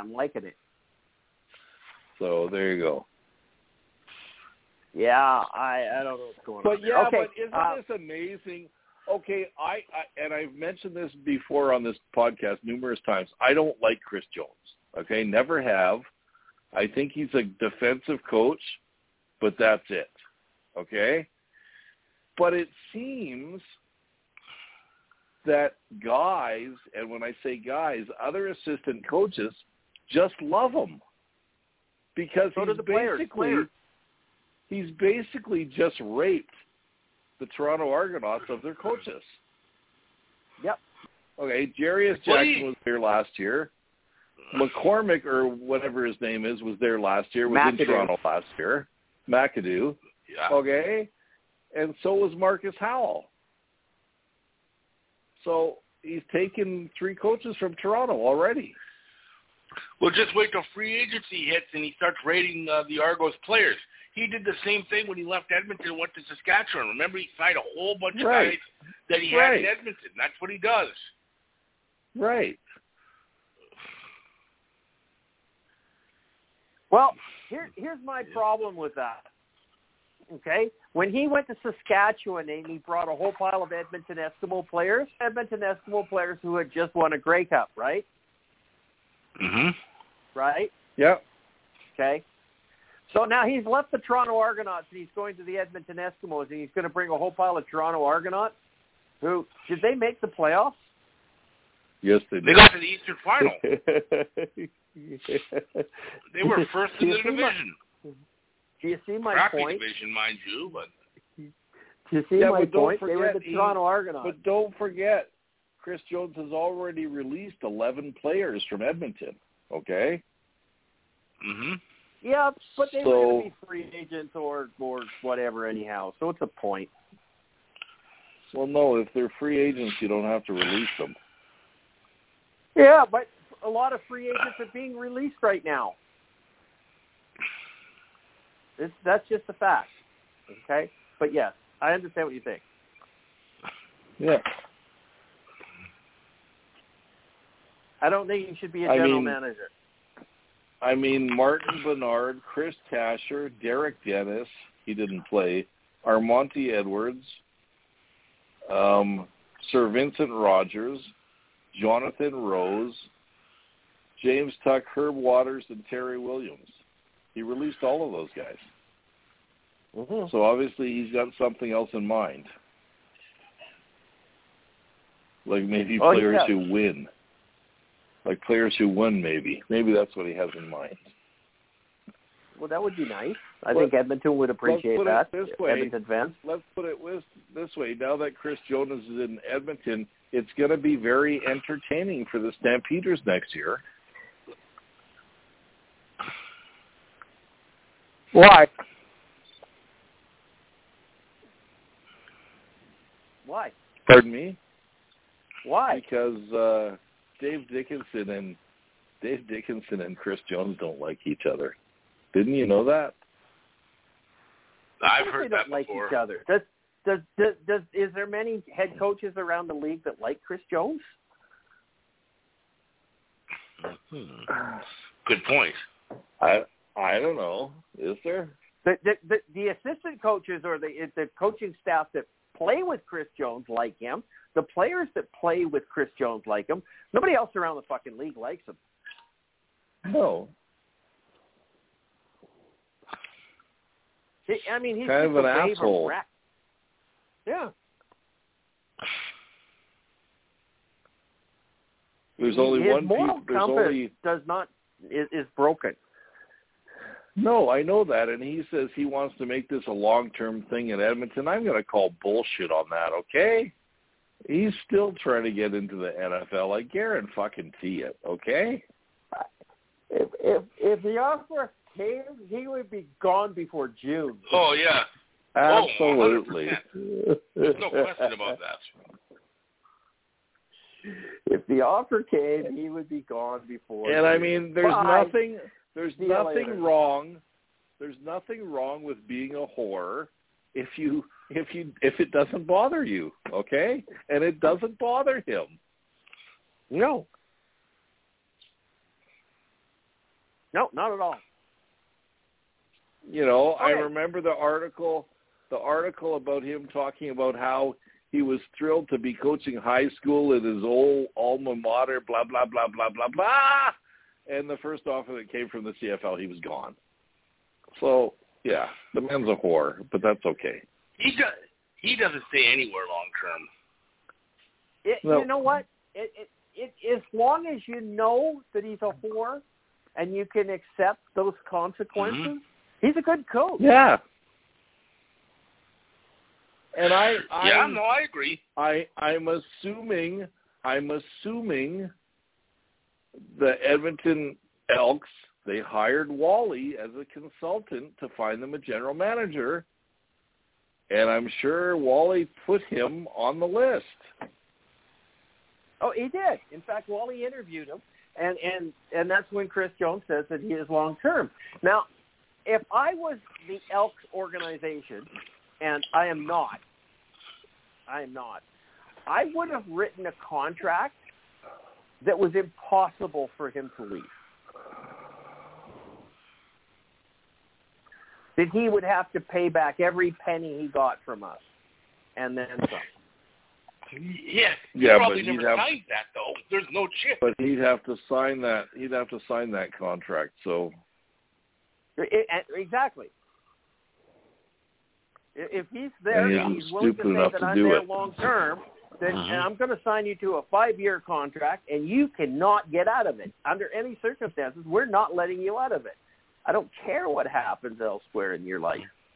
E: So there you go.
C: Yeah, I don't know what's going on.
E: But yeah,
C: okay.
E: but isn't this amazing? Okay, and I've mentioned this before on this podcast numerous times. I don't like Chris Jones. Okay, never have. I think he's a defensive coach, but that's it. Okay? But it seems that guys, and when I say guys, other assistant coaches just love him. Because he's basically just raped the Toronto Argonauts of their coaches.
C: Yep.
E: Okay, Jarius Jackson was there last year. McCormick, or whatever his name is, was there last year, was in Toronto last year. McAdoo.
D: Yeah.
E: Okay? And so was Marcus Howell. So he's taken 3 coaches from Toronto already.
D: Well, just wait till free agency hits and he starts rating the Argos players. He did the same thing when he left Edmonton and went to Saskatchewan. Remember, he signed a whole bunch of guys that he had in Edmonton. That's what he does.
E: Right.
C: Well, here's my problem with that. Okay? When he went to Saskatchewan and he brought a whole pile of Edmonton Eskimo players who had just won a Grey Cup, right?
D: Mm-hmm.
C: Right?
E: Yep.
C: Okay. So now he's left the Toronto Argonauts and he's going to the Edmonton Eskimos and he's going to bring a whole pile of Toronto Argonauts who, did they make the playoffs?
E: Yes, they did.
D: They got to the Eastern Final. They were first in the division.
C: Do you see my
D: Crappy
C: point?
D: division, mind you, but
C: Do you see my point? They were the Toronto Argonauts.
E: But don't forget, Chris Jones has already released 11 players from Edmonton. Okay.
D: mm-hmm.
C: Yeah, but they were going to be free agents or whatever anyhow. So it's a point.
E: Well, no, if they're free agents, you don't have to release them.
C: Yeah, but a lot of free agents are being released right now. That's just a fact. Okay? But yes, I understand what you think.
E: Yeah.
C: I don't think you should be a general manager.
E: I mean, Martin Bernard, Chris Tasher, Derek Dennis, he didn't play, Armonte Edwards, Sir Vincent Rogers, Jonathan Rose, James Tuck, Herb Waters, and Terry Williams. He released all of those guys.
C: Mm-hmm.
E: So obviously he's got something else in mind. Like maybe players who win. Like players who win, maybe. Maybe that's what he has in mind.
C: Well, that would be nice. I think Edmonton would appreciate that.
E: Edmonton fans. Let's put it this way. Now that Chris Jones is in Edmonton, it's going to be very entertaining for the Stampeders next year.
C: Why? Why?
E: Pardon me?
C: Why?
E: Because Dave Dickinson and Chris Jones don't like each other. Didn't you know that?
D: I've heard that
C: like
D: before.
C: Each other. Is there many head coaches around the league that like Chris Jones?
D: Good point.
E: I don't know. Is there?
C: The assistant coaches or the coaching staff that play with Chris Jones like him. The players that play with Chris Jones like him. Nobody else around the fucking league likes him.
E: No.
C: I mean, he's
E: kind
C: just
E: of an asshole.
C: Yeah.
E: There's only
C: His
E: one
C: moral
E: people.
C: compass is broken.
E: No, I know that, and he says he wants to make this a long-term thing in Edmonton. I'm going to call bullshit on that, okay? He's still trying to get into the NFL. I guarantee it, okay?
C: If the offer came, he would be gone before June.
D: Oh, yeah.
E: Absolutely.
D: There's no question about that.
C: If the offer came, he would be gone before
E: And
C: June.
E: I mean, there's nothing wrong. There's nothing wrong with being a whore if it doesn't bother you, okay? And it doesn't bother him.
C: No, not at all.
E: You know,
C: okay.
E: I remember the article about him talking about how he was thrilled to be coaching high school at his old alma mater, blah, blah, blah, blah, blah, blah. And the first offer that came from the CFL, he was gone. So, yeah, the man's a whore, but that's okay.
D: He doesn't stay anywhere long term.
E: No.
C: You know what? As long as you know that he's a whore and you can accept those consequences, he's a good coach.
E: Yeah. And I
D: agree.
E: I'm assuming the Edmonton Elks, they hired Wally as a consultant to find them a general manager, and I'm sure Wally put him on the list.
C: Oh, he did. In fact, Wally interviewed him, and that's when Chris Jones says that he is long-term. Now, if I was the Elks organization, and I am not, I would have written a contract that was impossible for him to leave. That he would have to pay back every penny he got from us, and then some.
D: Yes.
E: Yeah,
D: probably
E: but
D: never signed that though. There's no chip.
E: But he'd have to sign that. He'd have to sign that contract. So.
C: Exactly. If he's there, and he's willing to say that I'm there long term, and I'm going to sign you to a 5-year contract, and you cannot get out of it. Under any circumstances, we're not letting you out of it. I don't care what happens elsewhere in your life.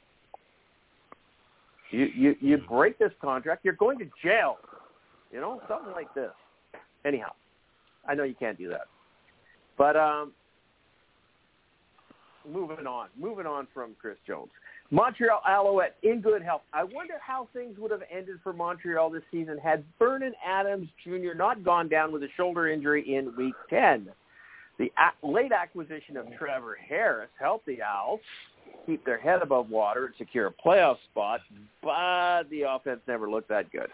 C: You break this contract, you're going to jail. You know, something like this. Anyhow, I know you can't do that. But moving on from Chris Jones. Montreal Alouette in good health. I wonder how things would have ended for Montreal this season had Vernon Adams Jr. not gone down with a shoulder injury in Week 10. The late acquisition of Trevor Harris helped the Owls keep their head above water and secure a playoff spot, but the offense never looked that good.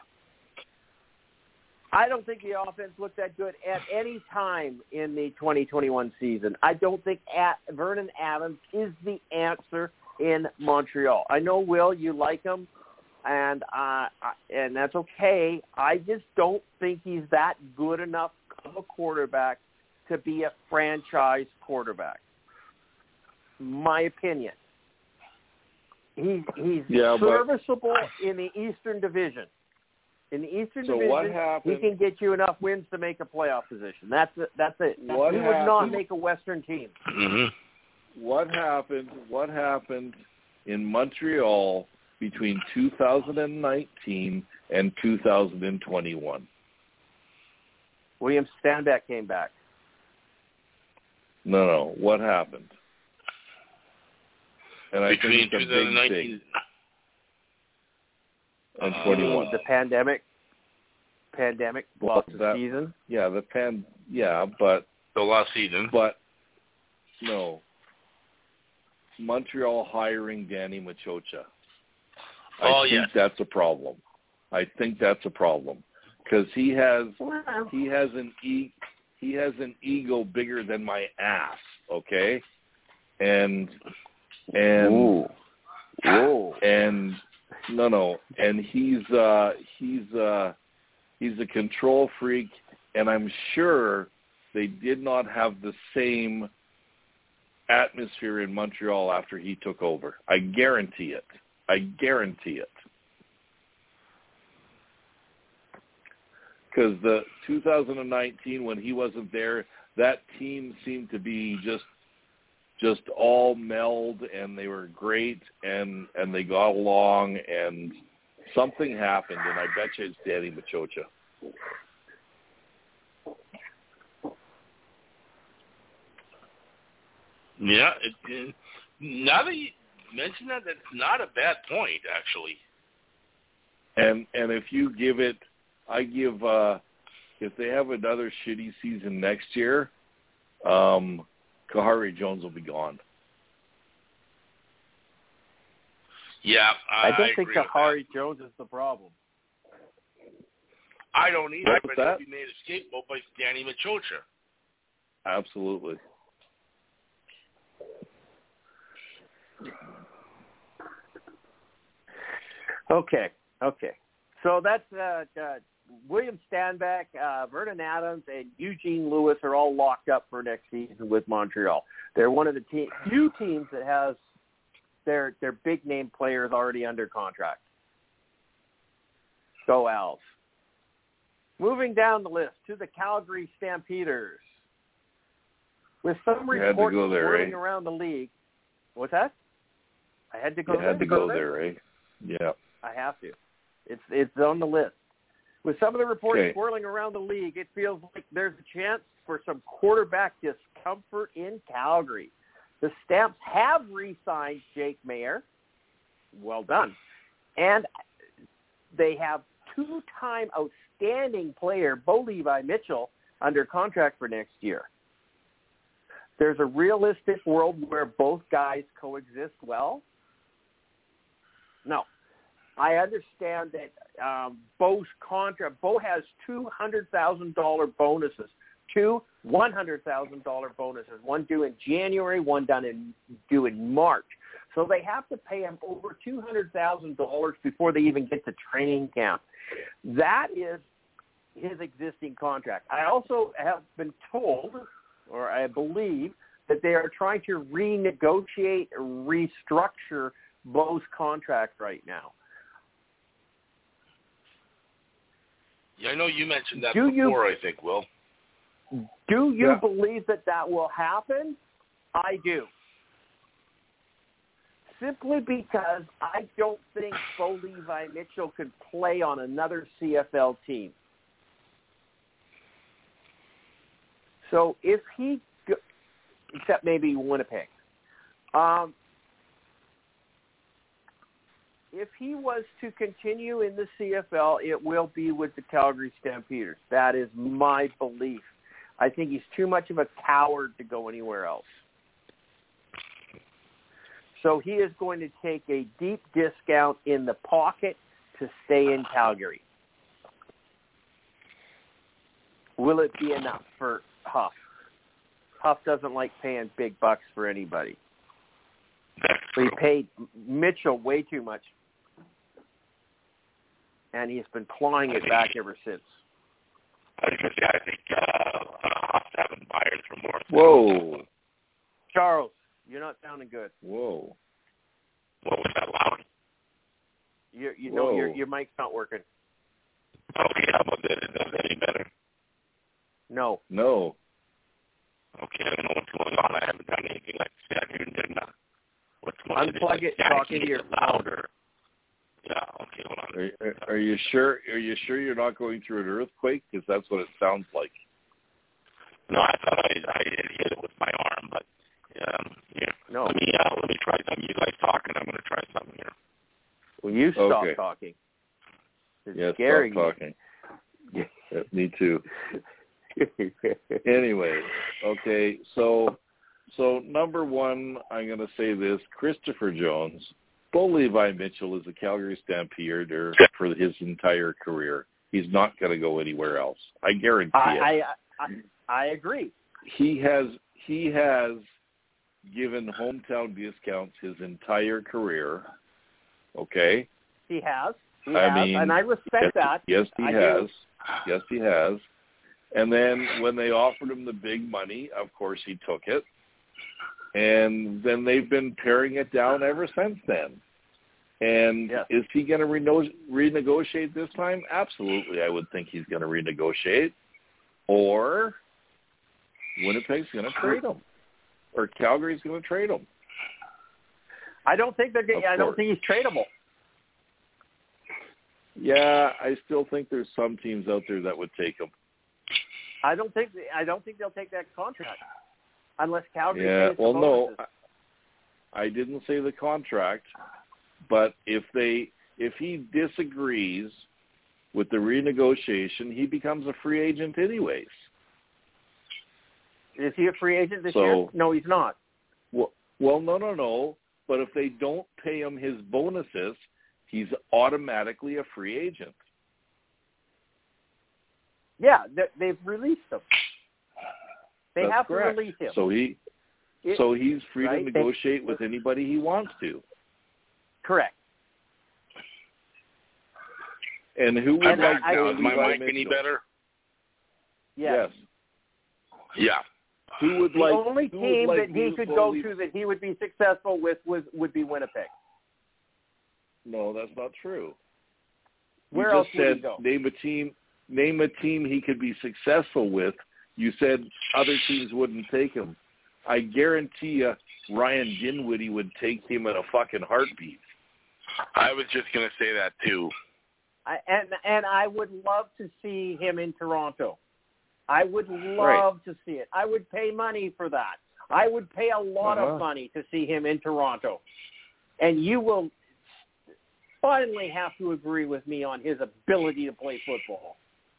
C: I don't think the offense looked that good at any time in the 2021 season. I don't think Vernon Adams is the answer in Montreal. I know, Will, you like him, and that's okay. I just don't think he's that good enough of a quarterback to be a franchise quarterback. My opinion. He's serviceable in the Eastern Division. In the Eastern Division, he can get you enough wins to make a playoff position. That's it. He would not make a Western team.
E: Mm-hmm. What happened in Montreal between 2019 and 2021?
C: William Stanback came back.
E: No. What happened? And
D: between 2019
E: and 21.
C: The pandemic lost the season.
E: Yeah, but
D: the last season.
E: But no. Montreal hiring Danny Machocha. I think that's a problem. Because he has an ego bigger than my ass, okay? And he's a control freak, and I'm sure they did not have the same atmosphere in Montreal after he took over. I guarantee it. Because the 2019, when he wasn't there, that team seemed to be just all meld, and they were great, and they got along, and something happened, and I bet you it's Danny Machocha.
D: Yeah, now that you mention that, that's not a bad point, actually.
E: And if you give it, if they have another shitty season next year, Kahari Jones will be gone.
D: Yeah,
C: I don't think Kahari Jones is the problem.
D: I don't either,
E: but
D: he'll be made a scapegoat by Danny Machocha.
E: Absolutely.
C: Okay. So that's William Stanback, Vernon Adams, and Eugene Lewis are all locked up for next season with Montreal. They're one of the few teams that has their big name players already under contract. Go Owls. Moving down the list to the Calgary Stampeders. With some reports swirling around the league. What's that? I had to go there?
E: You had to go there, right? Yeah.
C: I have to. It's on the list. With some of the reports swirling around the league, it feels like there's a chance for some quarterback discomfort in Calgary. The Stamps have re-signed Jake Mayer. Well done. And they have two-time outstanding player Bo Levi Mitchell under contract for next year. There's a realistic world where both guys coexist well. No. I understand that Bo's contract, Bo has $200,000 bonuses, two $100,000 bonuses, one due in January, one due in March. So they have to pay him over $200,000 before they even get to training camp. That is his existing contract. I also have been told, or I believe, that they are trying to renegotiate, restructure Bo's contract right now.
D: Yeah, I know you mentioned that before, I think, Will.
C: Do you believe that will happen? I do. Simply because I don't think Bo Levi Mitchell could play on another CFL team. So if he, except maybe Winnipeg, if he was to continue in the CFL, it will be with the Calgary Stampeders. That is my belief. I think he's too much of a coward to go anywhere else. So he is going to take a deep discount in the pocket to stay in Calgary. Will it be enough for Huff? Huff doesn't like paying big bucks for anybody. So he paid Mitchell way too much. And he's been clawing it back ever since.
A: I think Huff's having buyers for more.
E: Whoa.
C: Charles, you're not sounding good.
E: Whoa.
A: What was that loud?
C: You know your mic's not working.
A: Oh, yeah, was it any better?
C: No.
A: Okay, I don't know what's going on. I haven't done anything like that. What's going on?
C: Unplug it, talk into your
A: louder. Yeah, okay, hold on.
E: Are you sure? Are you sure you're not going through an earthquake? Because that's what it sounds like.
A: No, I thought I hit it with my arm, but yeah.
C: No.
A: Let me try something. You guys talking? I'm going to try something here.
C: Well, you stop talking.
E: Yes,
C: scary.
E: Stop talking. Yeah, me too. Anyway, okay, so number one, I'm going to say this: Christopher Jones. Bo Levi Mitchell is a Calgary Stampeder for his entire career. He's not going to go anywhere else. I guarantee it.
C: I agree.
E: He has given hometown discounts his entire career. Okay?
C: He has.
E: I mean,
C: and I respect that.
E: Yes, he
C: I
E: has.
C: do.
E: Yes, he has. And then when they offered him the big money, of course he took it. And then they've been paring it down ever since then. And is he going to renegotiate this time? Absolutely, I would think he's going to renegotiate. Or Winnipeg's going to trade him. Or Calgary's going to trade him.
C: I don't think I don't think he's tradable.
E: Yeah, I still think there's some teams out there that would take him.
C: I don't think they'll take that contract unless Calgary.
E: Yeah,
C: pays
E: well,
C: the
E: no,
C: bonuses.
E: I didn't say the contract, but if he disagrees with the renegotiation, he becomes a free agent anyways.
C: Is he a free agent this year? No, he's not.
E: Well, no. But if they don't pay him his bonuses, he's automatically a free agent.
C: Yeah, they've released him. They
E: That's
C: have
E: correct.
C: to release him.
E: So he's free to negotiate with anybody he wants to.
C: Correct.
E: And who would like
D: is my
E: Levi
D: mic
E: Mitchell?
D: any better?
C: Yes.
D: Yeah.
E: Who would
C: The
E: like
C: only
E: who
C: team
E: would like
C: that he could go to that he would be successful with would be Winnipeg.
E: No, that's not true.
C: Where
E: you
C: else
E: just
C: would
E: said
C: he go?
E: Name a team he could be successful with. You said other teams wouldn't take him. I guarantee you Ryan Dinwiddie would take him in a fucking heartbeat.
D: I was just going to say that too.
C: And I would love to see him in Toronto. I would love to see it. I would pay money for that. I would pay a lot of money to see him in Toronto. And you will finally have to agree with me on his ability to play football.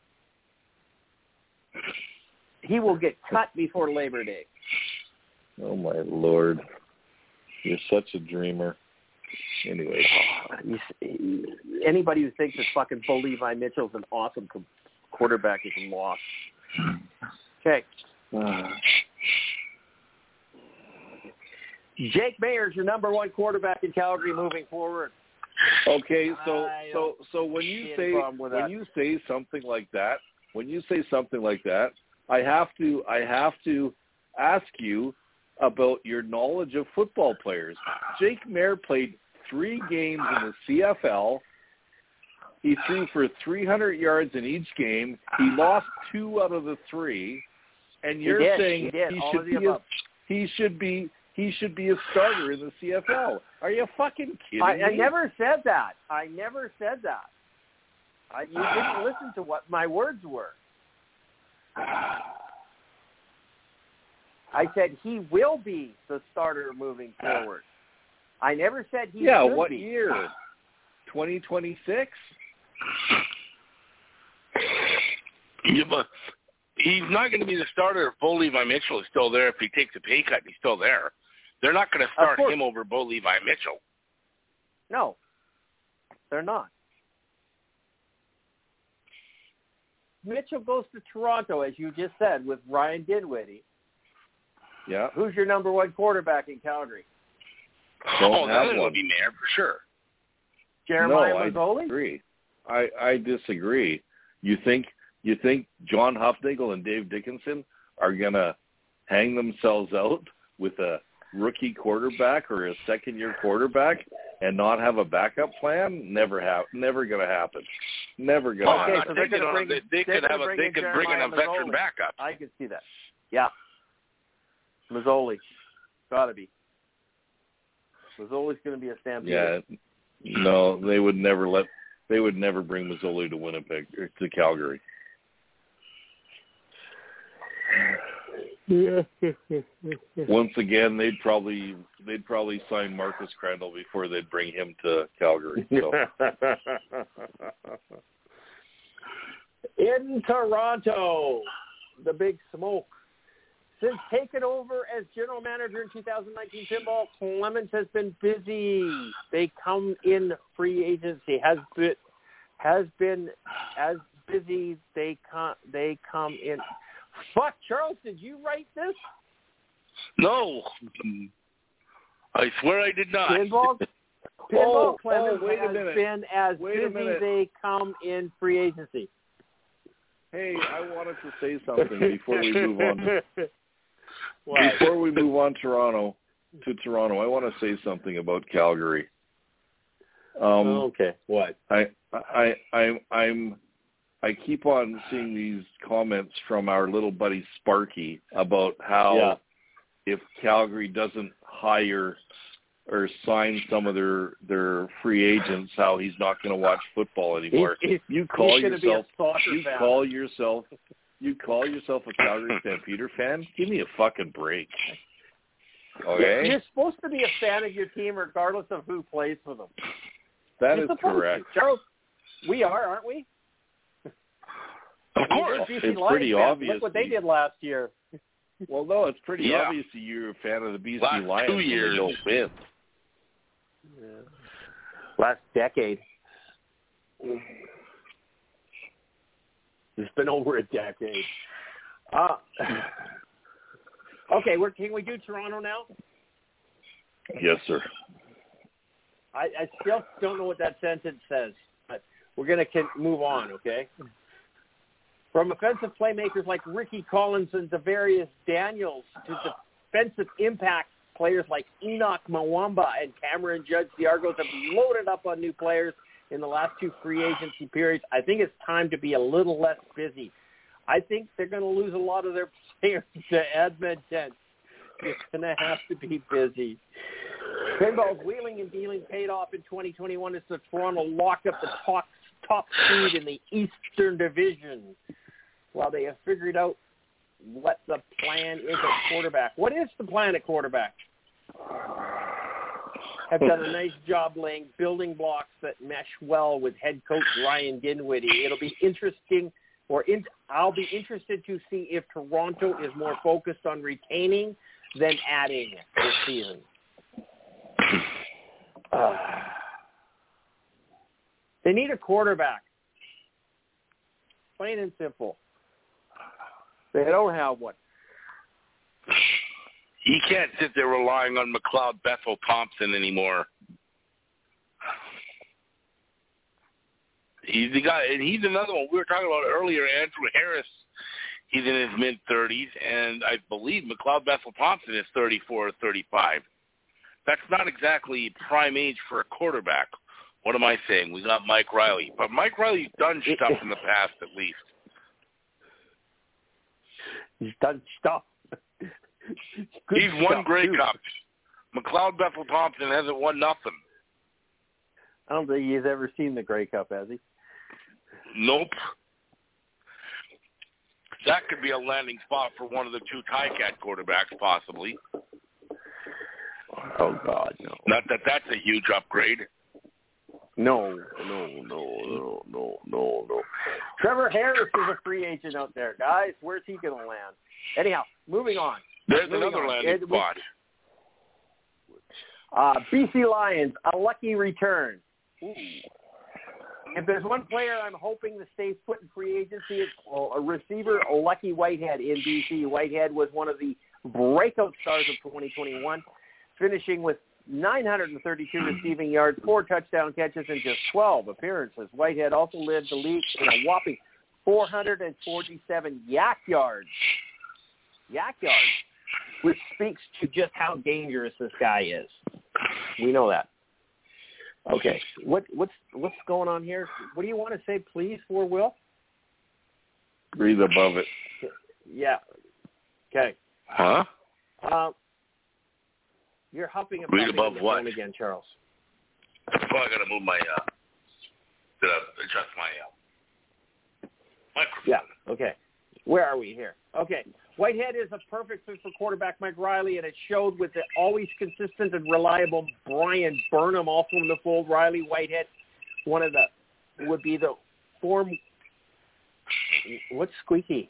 C: He will get cut before Labor Day.
E: Oh, my Lord. You're such a dreamer. Anyway.
C: Anybody who thinks that fucking Bo Levi Mitchell's an awesome quarterback is lost. Okay. Jake Mayer's your number one quarterback in Calgary moving forward.
E: Okay, so when you say something like that, I have to ask you about your knowledge of football players. Jake Mayer played 3 games in the CFL He threw for 300 yards in each game. He lost 2 out of the 3, and you're saying he should be a starter in the CFL. Are you fucking kidding me?
C: I never said that. You didn't listen to what my words were. I said he will be the starter moving forward. I never said he should be.
E: What year? 2026?
D: Yeah, but he's not going to be the starter if Bo Levi Mitchell is still there. If he takes a pay cut and he's still there, they're not going to start him over Bo Levi Mitchell.
C: No, they're not. Mitchell goes to Toronto, as you just said, with Ryan Dinwiddie.
E: Yeah.
C: Who's your number 1 quarterback in Calgary?
D: That's going to be Mayer for sure.
C: Jeremiah Mazzoli?
E: I disagree. I disagree. You think John Hufnagel and Dave Dickinson are going to hang themselves out with a rookie quarterback or a second-year quarterback and not have a backup plan? Never going to happen. Never going to happen.
C: Okay, so they're going to bring
D: they could bring in a veteran backup.
C: I can see that. Yeah. Mazzoli. Got to be. Mazzoli's going to be a Stampede.
E: Yeah. No, they would never bring Mazzoli to Winnipeg or to Calgary. Once again, they'd probably sign Marcus Crandall before they'd bring him to Calgary. So.
C: In Toronto, the Big Smoke. Since taking over as general manager in 2019, Tim Clements has been busy. They come in free agency. Has been as busy. They come in. Fuck, Charles, did you write this?
D: No. I swear I did not.
C: Pinball Clements has been as busy. They come in free agency.
E: Hey, I wanted to say something before we move on.
C: What?
E: Before we move on to Toronto, I want to say something about Calgary.
C: Okay. What?
E: I keep on seeing these comments from our little buddy Sparky about how if Calgary doesn't hire or sign some of their free agents, how he's not going to watch football anymore. You call yourself a Calgary Stampeder fan? Give me a fucking break. Okay?
C: You're supposed to be a fan of your team regardless of who plays for them.
E: That is correct.
C: Charles, we are, aren't we?
D: Of course.
E: It's pretty obvious.
C: Look what they did last year.
E: Well, no, it's pretty obvious that you're a fan of the BC Lions
D: 2 years.
E: when they don't win.
C: Yeah. Last decade. It's been over a decade. Okay, can we do Toronto now?
E: Yes, sir.
C: I still don't know what that sentence says, but we're going to move on, okay? From offensive playmakers like Ricky Collins and Devarius Daniels to defensive impact players like Enoch Mwamba and Cameron Judge, the Argos have loaded up on new players in the last 2 free agency periods. I think it's time to be a little less busy. I think they're going to lose a lot of their players to Edmonton. It's going to have to be busy. Pinball's wheeling and dealing paid off in 2021 as the Toronto locked up the top seed in the Eastern Division while they have figured out what the plan is at quarterback. What is the plan at quarterback? Have done a nice job laying building blocks that mesh well with head coach Ryan Dinwiddie. It'll be interesting, I'll be interested to see if Toronto is more focused on retaining than adding this season. They need a quarterback. Plain and simple. They don't have one.
D: He can't sit there relying on McLeod Bethel Thompson anymore. He's the guy, and he's another one. We were talking about earlier, Andrew Harris. He's in his mid-30s, and I believe McLeod Bethel Thompson is 34 or 35. That's not exactly prime age for a quarterback. What am I saying? We got Mike Riley. But Mike Riley's done stuff in the past, at least.
C: He's done stuff.
D: He's won Grey Cups. McLeod Bethel Thompson hasn't won nothing.
C: I don't think he's ever seen the Grey Cup, has he?
D: Nope. That could be a landing spot for one of the two Ticat quarterbacks, possibly.
C: Oh, God, no.
D: Not that that's a huge upgrade.
C: No. Trevor Harris is a free agent out there, guys. Where's he going to land? Anyhow, moving on.
D: There's another landing spot.
C: BC Lions, a lucky return. Ooh. If there's one player I'm hoping to stay put in free agency, it's a receiver, Lucky Whitehead in BC. Whitehead was one of the breakout stars of 2021, finishing with 932 receiving yards, 4 touchdown catches, and just 12 appearances. Whitehead also led the league in a whopping 447 yak yards. Yak yards, which speaks to just how dangerous this guy is. We know that. Okay, what's going on here? What do you want to say, please, for Will?
E: Breathe above it.
C: Yeah. Okay.
D: Huh?
C: You're huffing
D: Breathe above what?
C: Again, Charles.
D: Well, I got to move my adjust my microphone.
C: Yeah. Okay. Where are we here? Okay. Whitehead is a perfect fit for quarterback Mike Riley, and it showed with the always consistent and reliable Brian Burnham also in the fold. Riley Whitehead, would be the form. What's squeaky?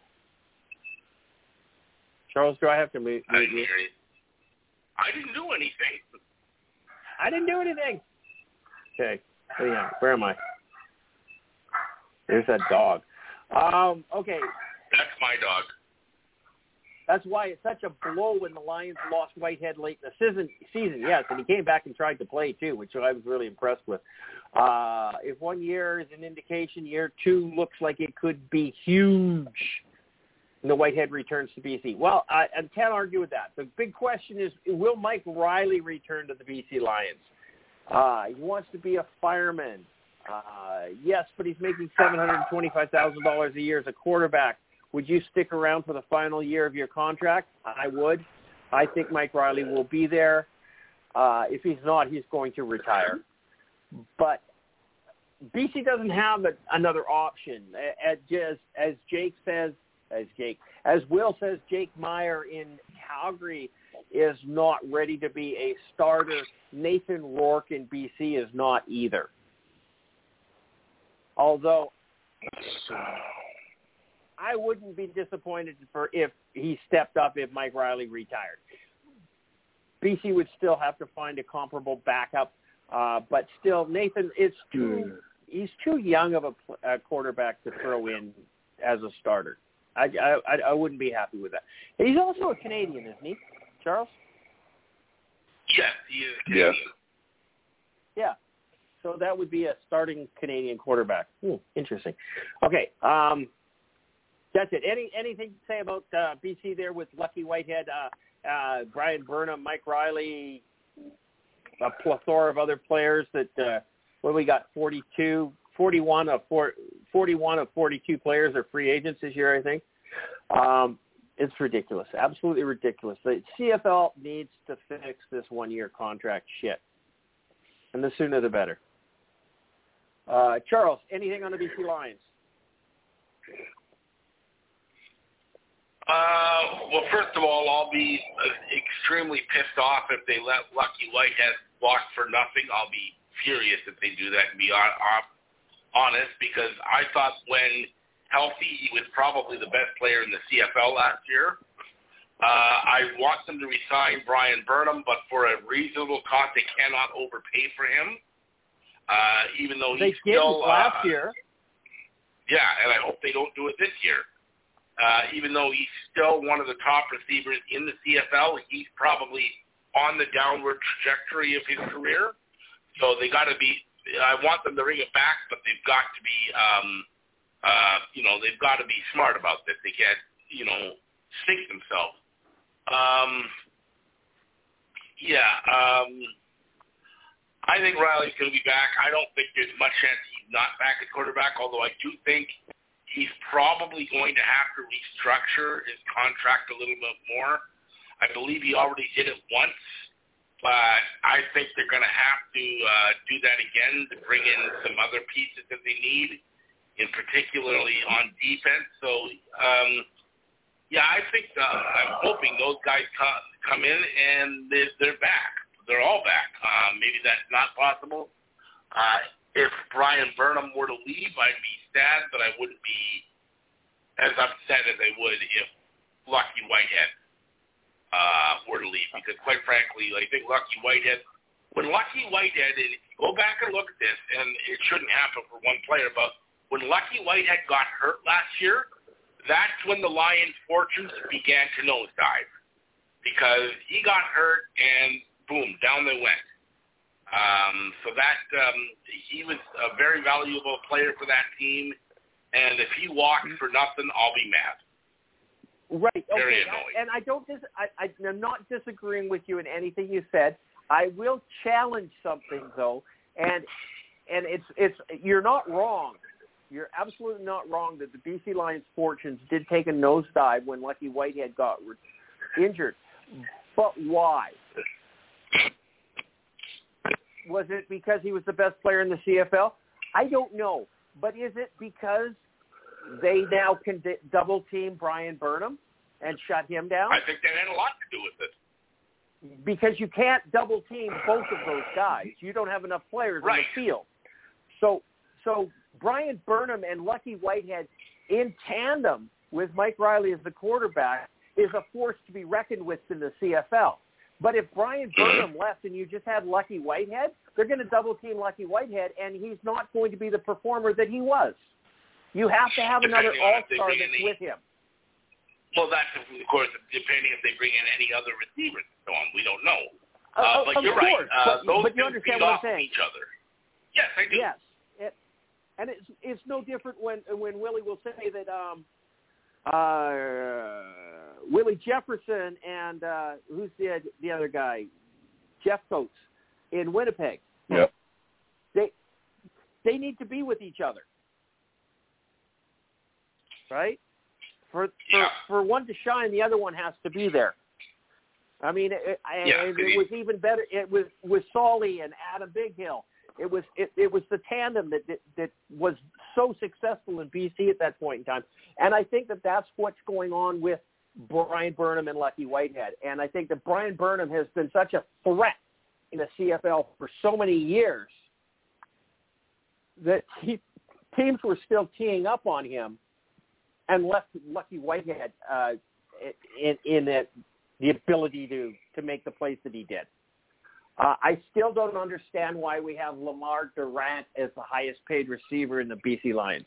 C: Charles, do I have to mute you?
D: I didn't do anything.
C: I didn't do anything. Okay. Yeah. Where am I? There's that dog. Okay.
D: That's my dog.
C: That's why it's such a blow when the Lions lost Whitehead late in the season, yes, and he came back and tried to play too, which I was really impressed with. If 1 year is an indication, year 2 looks like it could be huge. And the Whitehead returns to BC. Well, I can't argue with that. The big question is, will Mike Riley return to the BC Lions? He wants to be a fireman. Yes, but he's making $725,000 a year as a quarterback. Would you stick around for the final year of your contract? I would. I think Mike Riley will be there. If he's not, he's going to retire. But BC doesn't have another option. As Will says, Jake Meyer in Calgary is not ready to be a starter. Nathan Rourke in BC is not either. Although I wouldn't be disappointed if he stepped up if Mike Riley retired. BC would still have to find a comparable backup, but still, Nathan he's too young of a quarterback to throw in as a starter. I wouldn't be happy with that. He's also a Canadian, isn't he, Charles?
D: Yes, he is Canadian.
C: Yeah. So that would be a starting Canadian quarterback. Interesting. Okay. That's it. Anything to say about BC there with Lucky Whitehead, Brian Burnham, Mike Riley, a plethora of other players that we got 41 of 42 players are free agents this year, I think. It's ridiculous. Absolutely ridiculous. The CFL needs to fix this 1-year contract shit. And the sooner the better. Charles, anything on the BC Lions?
D: Well, first of all, I'll be extremely pissed off if they let Lucky Whitehead walk for nothing. I'll be furious if they do that and be honest, because I thought when healthy, he was probably the best player in the CFL last year. I want them to resign Brian Burnham, but for a reasonable cost, they cannot overpay for him. Even though he's still
C: last year.
D: Yeah, and I hope they don't do it this year. Even though he's still one of the top receivers in the CFL, he's probably on the downward trajectory of his career. So they got to be. I want them to bring it back, but they've got to be. They've got to be smart about this. They can't, sink themselves. I think Riley's going to be back. I don't think there's much chance he's not back at quarterback, although I do think he's probably going to have to restructure his contract a little bit more. I believe he already did it once, but I think they're going to have to do that again to bring in some other pieces that they need, in particularly on defense. So, I think I'm hoping those guys come in and they're back. They're all back. Maybe that's not possible. If Brian Burnham were to leave, I'd be sad, but I wouldn't be as upset as I would if Lucky Whitehead were to leave. Because quite frankly, I think when Lucky Whitehead, and if you go back and look at this, and it shouldn't happen for one player, but when Lucky Whitehead got hurt last year, that's when the Lions' fortunes began to nosedive. Because he got hurt and boom, down they went. He was a very valuable player for that team, and if he walks for nothing, I'll be mad.
C: Right. Okay.
D: Very annoying.
C: I'm not disagreeing with you in anything you said. I will challenge something though, and it's you're not wrong. You're absolutely not wrong that the BC Lions' fortunes did take a nosedive when Lucky Whitehead got injured. But why? Was it because he was the best player in the CFL? I don't know. But is it because they now can double-team Brian Burnham and shut him down?
D: I think that had a lot to do with it.
C: Because you can't double-team both of those guys. You don't have enough players in the field. So Brian Burnham and Lucky Whitehead in tandem with Mike Riley as the quarterback is a force to be reckoned with in the CFL. But if Brian Burnham left and you just had Lucky Whitehead, they're going to double-team Lucky Whitehead, and he's not going to be the performer that he was. You have to have another all-star that's with him.
D: Well, that's, of course, depending if they bring in any other receivers and so on. We don't know. But you're right.
C: But you understand what I'm saying.
D: Each other. Yes, I do.
C: Yes. And it's no different when Willie will say that Willie Jefferson and who's the other guy, Jeff Coates in Winnipeg.
E: Yep.
C: They need to be with each other, right? For one to shine, the other one has to be there. I mean, it was even better. It was with Solly and Adam Bighill. It was the tandem that was so successful in BC at that point in time. And I think that's what's going on with Brian Burnham and Lucky Whitehead. And I think that Brian Burnham has been such a threat in the CFL for so many years that teams were still teeing up on him and left Lucky Whitehead in the ability to make the plays that he did. I still don't understand why we have Lamar Durant as the highest paid receiver in the BC Lions.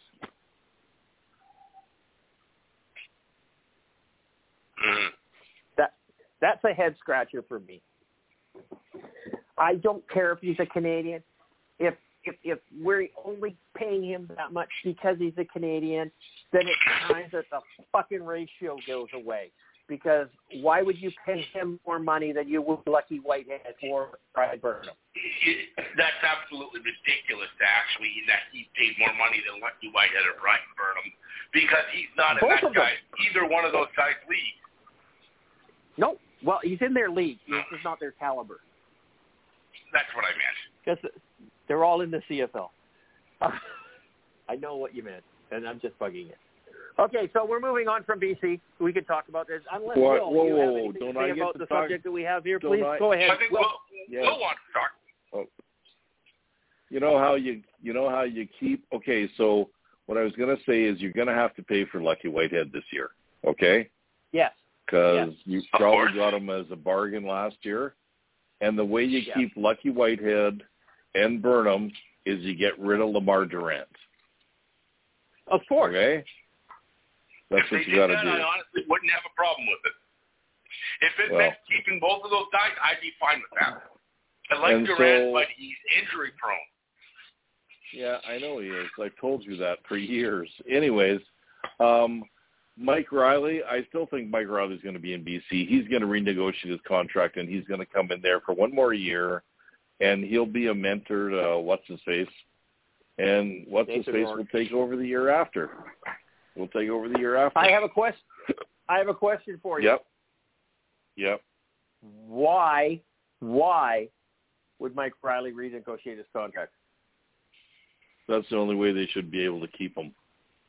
C: That's a head scratcher for me. I don't care if he's a Canadian. If we're only paying him that much because he's a Canadian, then it's time that the fucking ratio goes away. Because why would you pay him more money than you would Lucky Whitehead or Brian Burnham?
D: That's absolutely ridiculous, actually, that he paid more money than Lucky Whitehead or Brian Burnham, because he's not in either one of those guys' league.
C: No. Well, he's in their league. He's just not their caliber.
D: That's what I meant.
C: Because they're all in the CFL. I know what you meant, and I'm just bugging you. Okay, so we're moving on from BC. We could talk about this. Unless you have anything to say about the subject that we have here, please go ahead.
D: I think Will wants to talk.
E: Oh. You know how you keep. Okay, so what I was going to say is you're going to have to pay for Lucky Whitehead this year. Okay.
C: Yes.
E: Because you probably got him as a bargain last year, and the way you keep Lucky Whitehead and Burnham is you get rid of Lamar Durant.
C: Of course.
E: Okay. That's what you got to do.
D: I honestly wouldn't have a problem with it. If it meant keeping both of those guys, I'd be fine with that. I like Durant, but he's injury prone.
E: Yeah, I know he is. I've told you that for years. Anyways, Mike Riley, I still think Mike Riley's going to be in BC. He's going to renegotiate his contract, and he's going to come in there for one more year and he'll be a mentor to what's-his-face, and what's-his-face will take over the year after. We'll take over the year after.
C: I have a question for you.
E: Yep.
C: Why would Mike Riley renegotiate his contract?
E: That's the only way they should be able to keep him.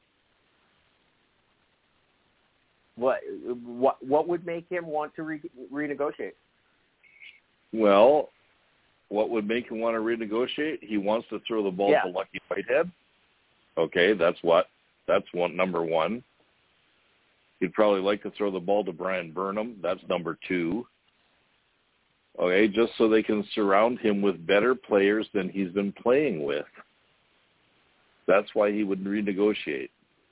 C: What would make him want to renegotiate?
E: Well, what would make him want to renegotiate? He wants to throw the ball to Lucky Whitehead. Okay, that's number one. He'd probably like to throw the ball to Brian Burnham. That's number two. Okay, just so they can surround him with better players than he's been playing with. That's why he would renegotiate.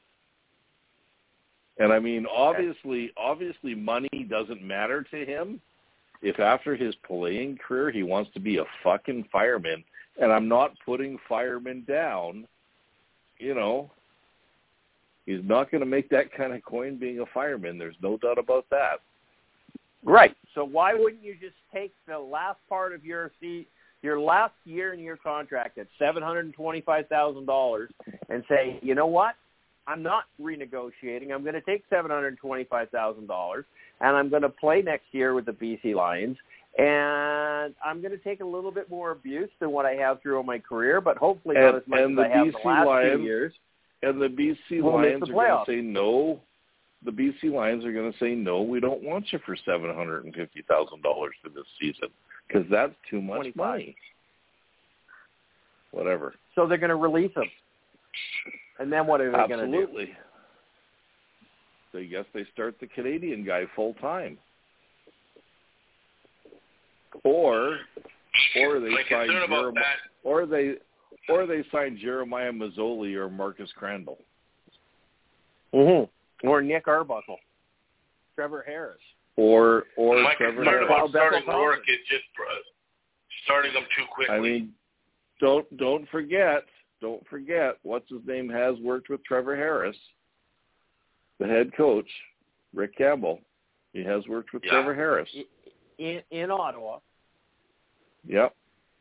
E: And I mean, obviously money doesn't matter to him if after his playing career he wants to be a fucking fireman. And I'm not putting firemen down, he's not going to make that kind of coin being a fireman. There's no doubt about that.
C: Right. So why wouldn't you just take the last part of your last year in your contract at $725,000 and say, you know what? I'm not renegotiating. I'm going to take $725,000, and I'm going to play next year with the BC Lions, and I'm going to take a little bit more abuse than what I have throughout my career, but hopefully not as much as I have the last 2 years.
E: And the BC Lions are going to say no. The BC Lions are going to say, no, we don't want you for $750,000 for this season because that's too much
C: 25.
E: money. Whatever.
C: So they're going to release him. And then what are they going to do?
E: Absolutely. So I guess they start the Canadian guy full time. Or they sign Jeremiah Mazzoli or Marcus Crandall.
C: Mm-hmm. Or Nick Arbuckle. Trevor Harris.
E: Or
D: Mike
E: Trevor
D: Harris.
E: Harris.
D: Starting work is just starting them too quickly.
E: I mean, don't forget, what's his name has worked with Trevor Harris, the head coach, Rick Campbell. He has worked with Trevor Harris.
C: In Ottawa.
E: Yep.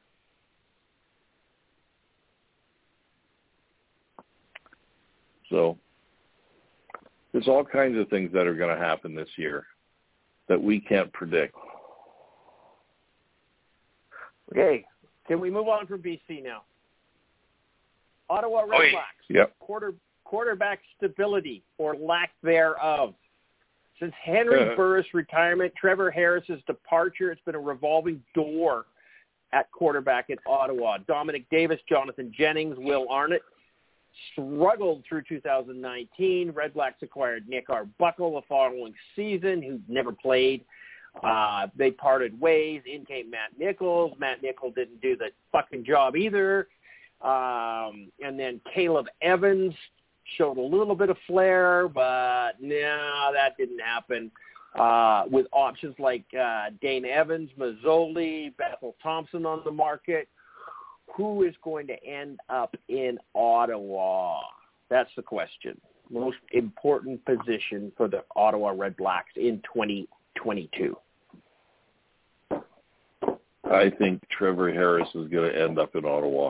E: So there's all kinds of things that are going to happen this year that we can't predict.
C: Okay. Can we move on from BC now? Ottawa Redblacks.
E: Yep.
C: Quarterback stability or lack thereof. Since Henry Burris' retirement, Trevor Harris's departure, it's been a revolving door at quarterback in Ottawa. Dominic Davis, Jonathan Jennings, Will Arnott struggled through 2019. Redblacks acquired Nick Arbuckle the following season, who never played. They parted ways. In came Matt Nichols. Matt Nichols didn't do the fucking job either. And then Caleb Evans showed a little bit of flair, but no, that didn't happen. With options like Dane Evans, Mazzoli, Bethel Thompson on the market, who is going to end up in Ottawa? That's the question. Most important position for the Ottawa Redblacks in 2022.
E: I think Trevor Harris is going to end up in Ottawa.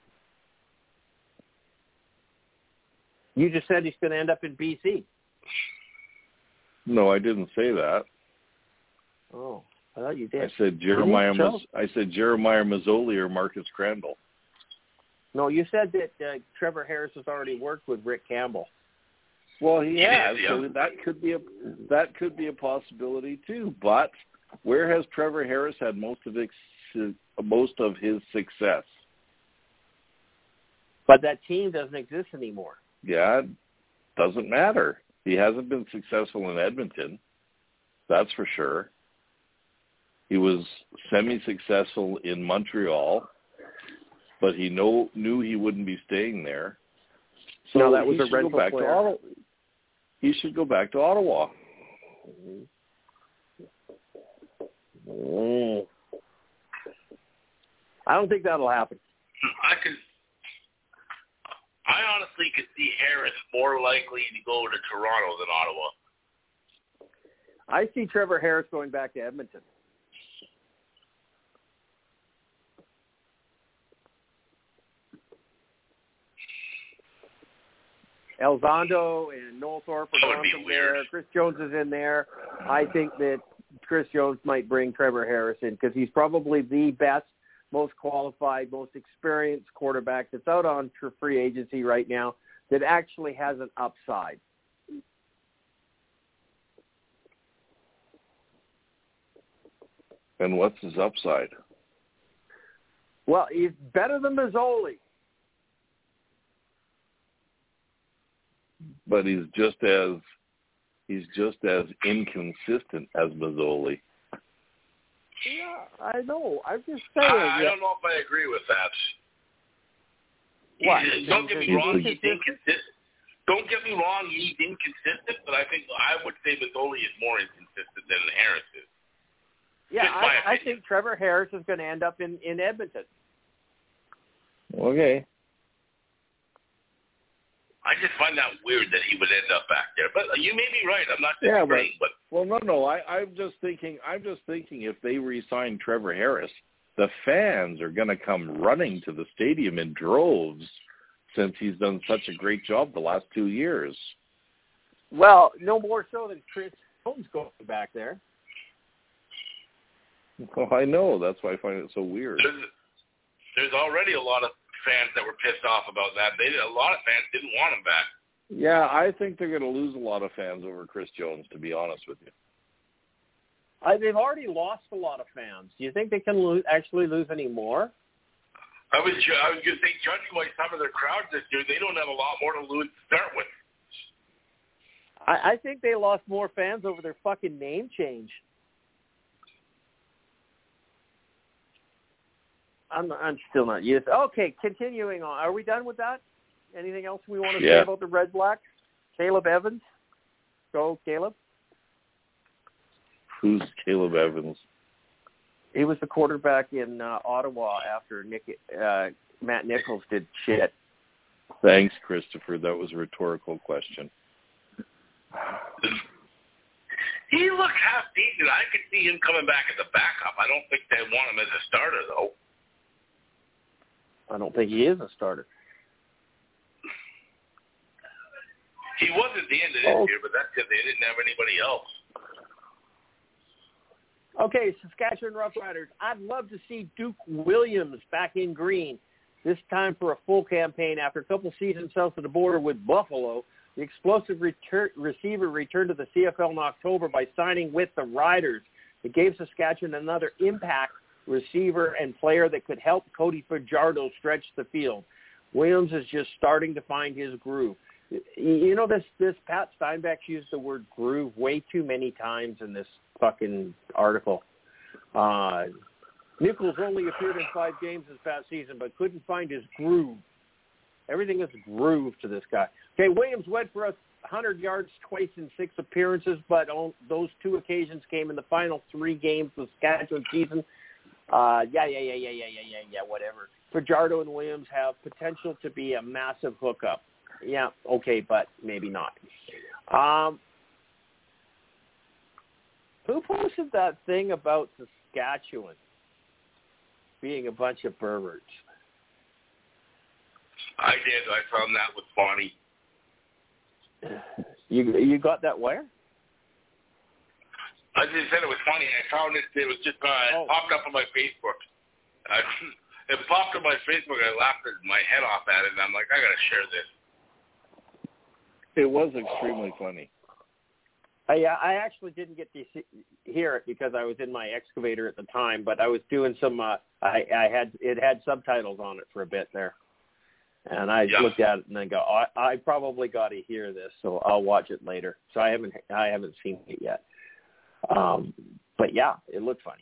C: You just said he's going to end up in BC.
E: No, I didn't say that.
C: Oh, I thought you did.
E: I said Jeremiah Mazzoli or Marcus Crandall.
C: No, you said that Trevor Harris has already worked with Rick Campbell.
E: Well, he has, so that could be a possibility too. But where has Trevor Harris had most of his success?
C: But that team doesn't exist anymore.
E: Yeah, doesn't matter. He hasn't been successful in Edmonton, that's for sure. He was semi-successful in Montreal, but he knew he wouldn't be staying there. So
C: no, that was a rental player.
E: He should go back to Ottawa.
C: I don't think that'll happen.
D: I honestly could see Harris more likely to go to Toronto than Ottawa.
C: I see Trevor Harris going back to Edmonton. Elizondo and Noel Thorpe are gone from there. Chris Jones is in there. I think that Chris Jones might bring Trevor Harris in because he's probably the best, most qualified, most experienced quarterback that's out on free agency right now that actually has an upside.
E: And what's his upside?
C: Well, he's better than Mazzoli.
E: But he's just as inconsistent as Mazzoli.
C: Yeah, I know. I'm just saying.
D: I don't know if I agree with that.
C: What?
D: Don't get me wrong. He's inconsistent. Don't get me wrong. He's inconsistent, but I would say Mazzoli is more inconsistent than Harris is.
C: Yeah, I think Trevor Harris is going to end up in Edmonton.
E: Okay.
C: I
D: just find that weird that he would end up back there. But you may be right. I'm not disagreeing. But
E: well, no. I'm just thinking if they re-sign Trevor Harris, the fans are going to come running to the stadium in droves since he's done such a great job the last 2 years.
C: Well, no more so than Chris Jones going back there.
E: Well, I know. That's why I find it so weird.
D: There's already a lot of fans that were pissed off about that. A lot of fans didn't want him back.
E: Yeah, I think they're going to lose a lot of fans over Chris Jones, to be honest with you.
C: They've already lost a lot of fans. Do you think they can actually lose any more?
D: I was going to say, judging by some of their crowds this year, they don't have a lot more to lose to start with.
C: I think they lost more fans over their fucking name change. I'm still not used. Okay, continuing on. Are we done with that? Anything else we want to say about the Red Blacks? Caleb Evans? Go, Caleb.
E: Who's Caleb Evans?
C: He was the quarterback in Ottawa after Matt Nichols did shit.
E: Thanks, Christopher. That was a rhetorical question.
D: He looked half decent. I could see him coming back as a backup. I don't think they want him as a starter, though.
C: I don't think he is a starter.
D: He was at the end of this year, but that's because they didn't have anybody else.
C: Okay, Saskatchewan Roughriders. I'd love to see Duke Williams back in green, this time for a full campaign after a couple seasons south of the border with Buffalo. The explosive receiver returned to the CFL in October by signing with the Riders. It gave Saskatchewan another impact receiver and player that could help Cody Fajardo stretch the field. Williams is just starting to find his groove. You know, this Pat Steinbeck's used the word groove way too many times in this fucking article. Nichols only appeared in 5 games this past season, but couldn't find his groove. Everything is groove to this guy. Okay, Williams went for 100 yards twice in 6 appearances, but on those 2 occasions came in the final 3 games of the Saskatchewan season. Whatever. Fajardo and Williams have potential to be a massive hookup. Yeah, okay, but maybe not. Who posted that thing about Saskatchewan being a bunch of perverts?
D: I did. I found that was funny.
C: You got that where?
D: I just said it was funny. I found it. It was just it popped up on my Facebook. It popped on my Facebook. I laughed my head off at it, and I'm like, I got to share this.
E: It was extremely funny.
C: I actually didn't get to hear it because I was in my excavator at the time, but I was doing some. It had subtitles on it for a bit there, and I looked at it and then go, I probably got to hear this, so I'll watch it later. So I haven't seen it yet. But yeah, it looked funny.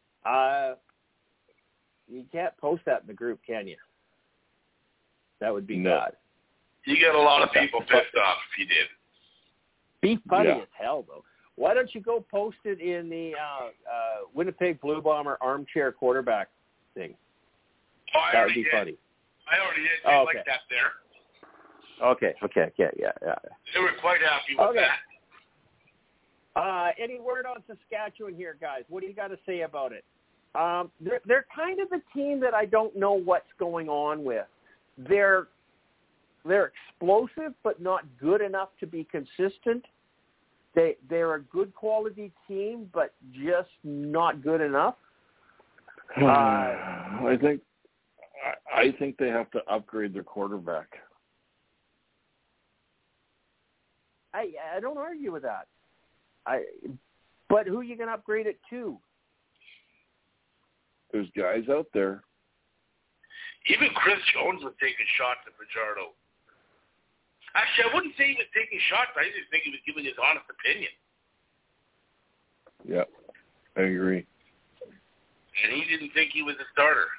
C: You can't post that in the group, can you? That would be bad.
D: You get a lot of people pissed off if you did.
C: Be funny as hell, though. Why don't you go post it in the Winnipeg Blue Bomber armchair quarterback thing? That would be funny.
D: I already did. They like that there.
C: Okay. Yeah.
D: They were quite happy with that.
C: Any word on Saskatchewan here, guys? What do you got to say about it? They're kind of a team that I don't know what's going on with. They're they're explosive, but not good enough to be consistent. They're a good quality team, but just not good enough.
E: I think they have to upgrade their quarterback.
C: I don't argue with that. But who are you going to upgrade it to?
E: There's guys out there.
D: Even Chris Jones was taking shots at Fajardo. Actually, I wouldn't say he was taking shots. I just think he was giving his honest opinion.
E: Yeah, I agree.
D: And he didn't think he was a starter.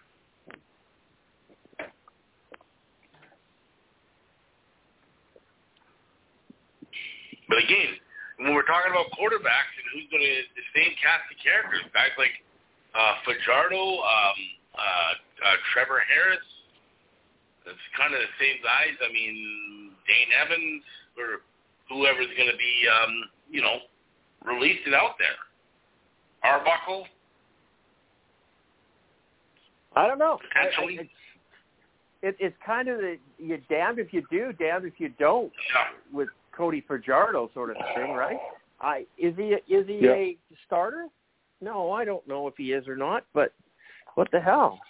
D: But again, when we're talking about quarterbacks and who's going to the same cast of characters, guys like Fajardo, Trevor Harris, it's kind of the same guys. I mean, Dane Evans or whoever's going to be, released and out there. Arbuckle.
C: I don't know.
D: Potentially.
C: It's kind of you're damned if you do, damned if you don't.
D: Yeah.
C: With Cody Fajardo sort of thing, right? Is he
E: Yeah.
C: a starter? No, I don't know if he is or not, but what the hell?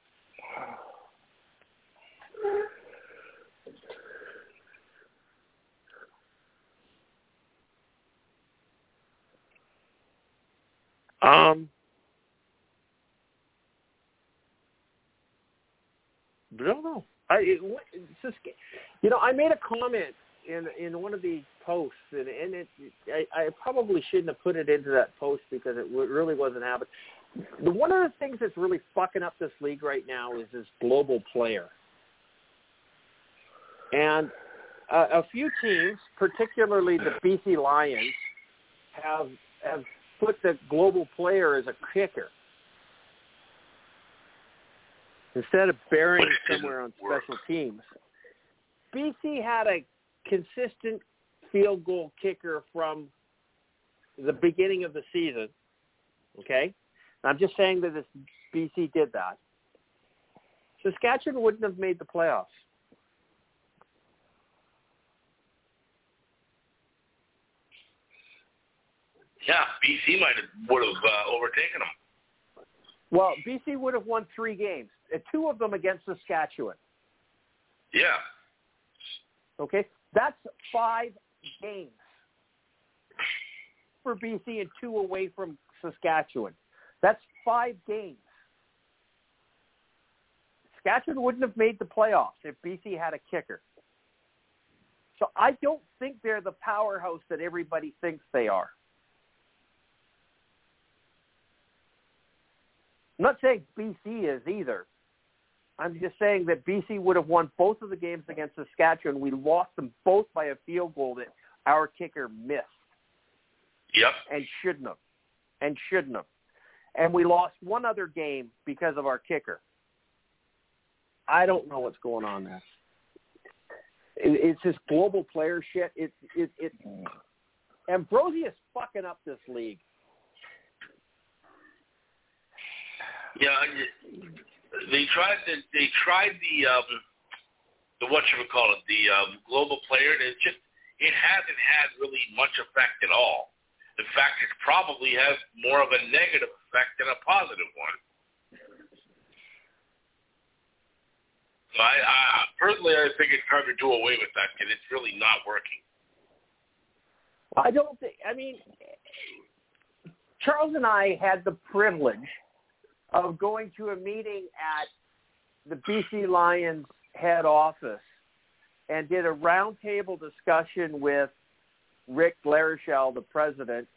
C: I don't know. I made a comment in one of the posts, and I probably shouldn't have put it into that post because it really wasn't happening. One of the things that's really fucking up this league right now is this global player. And a few teams, particularly the BC Lions, have put the global player as a kicker instead of burying somewhere on special teams. BC had a consistent field goal kicker from the beginning of the season, okay? I'm just saying that this BC did that. Saskatchewan wouldn't have made the playoffs.
D: Yeah, BC would have overtaken them.
C: Well, BC would have won 3 games, 2 of them against Saskatchewan.
D: Yeah.
C: Okay? That's 5 games for BC and 2 away from Saskatchewan. That's 5 games. Saskatchewan wouldn't have made the playoffs if BC had a kicker. So I don't think they're the powerhouse that everybody thinks they are. I'm not saying BC is either. I'm just saying that BC would have won both of the games against Saskatchewan. We lost them both by a field goal that our kicker missed.
D: Yep.
C: And shouldn't have. And we lost one other game because of our kicker. I don't know what's going on there. It's this global player shit. Ambrosie is fucking up this league.
D: Yeah, they tried the whatchamacallit, the global player, and it hasn't had really much effect at all. In fact, it probably has more of a negative effect than a positive one. So I personally, I think it's time to do away with that because it's really not working.
C: I don't think. I mean, Charles and I had the privilege of going to a meeting at the BC Lions head office and did a roundtable discussion with Rick Larichelle, the president,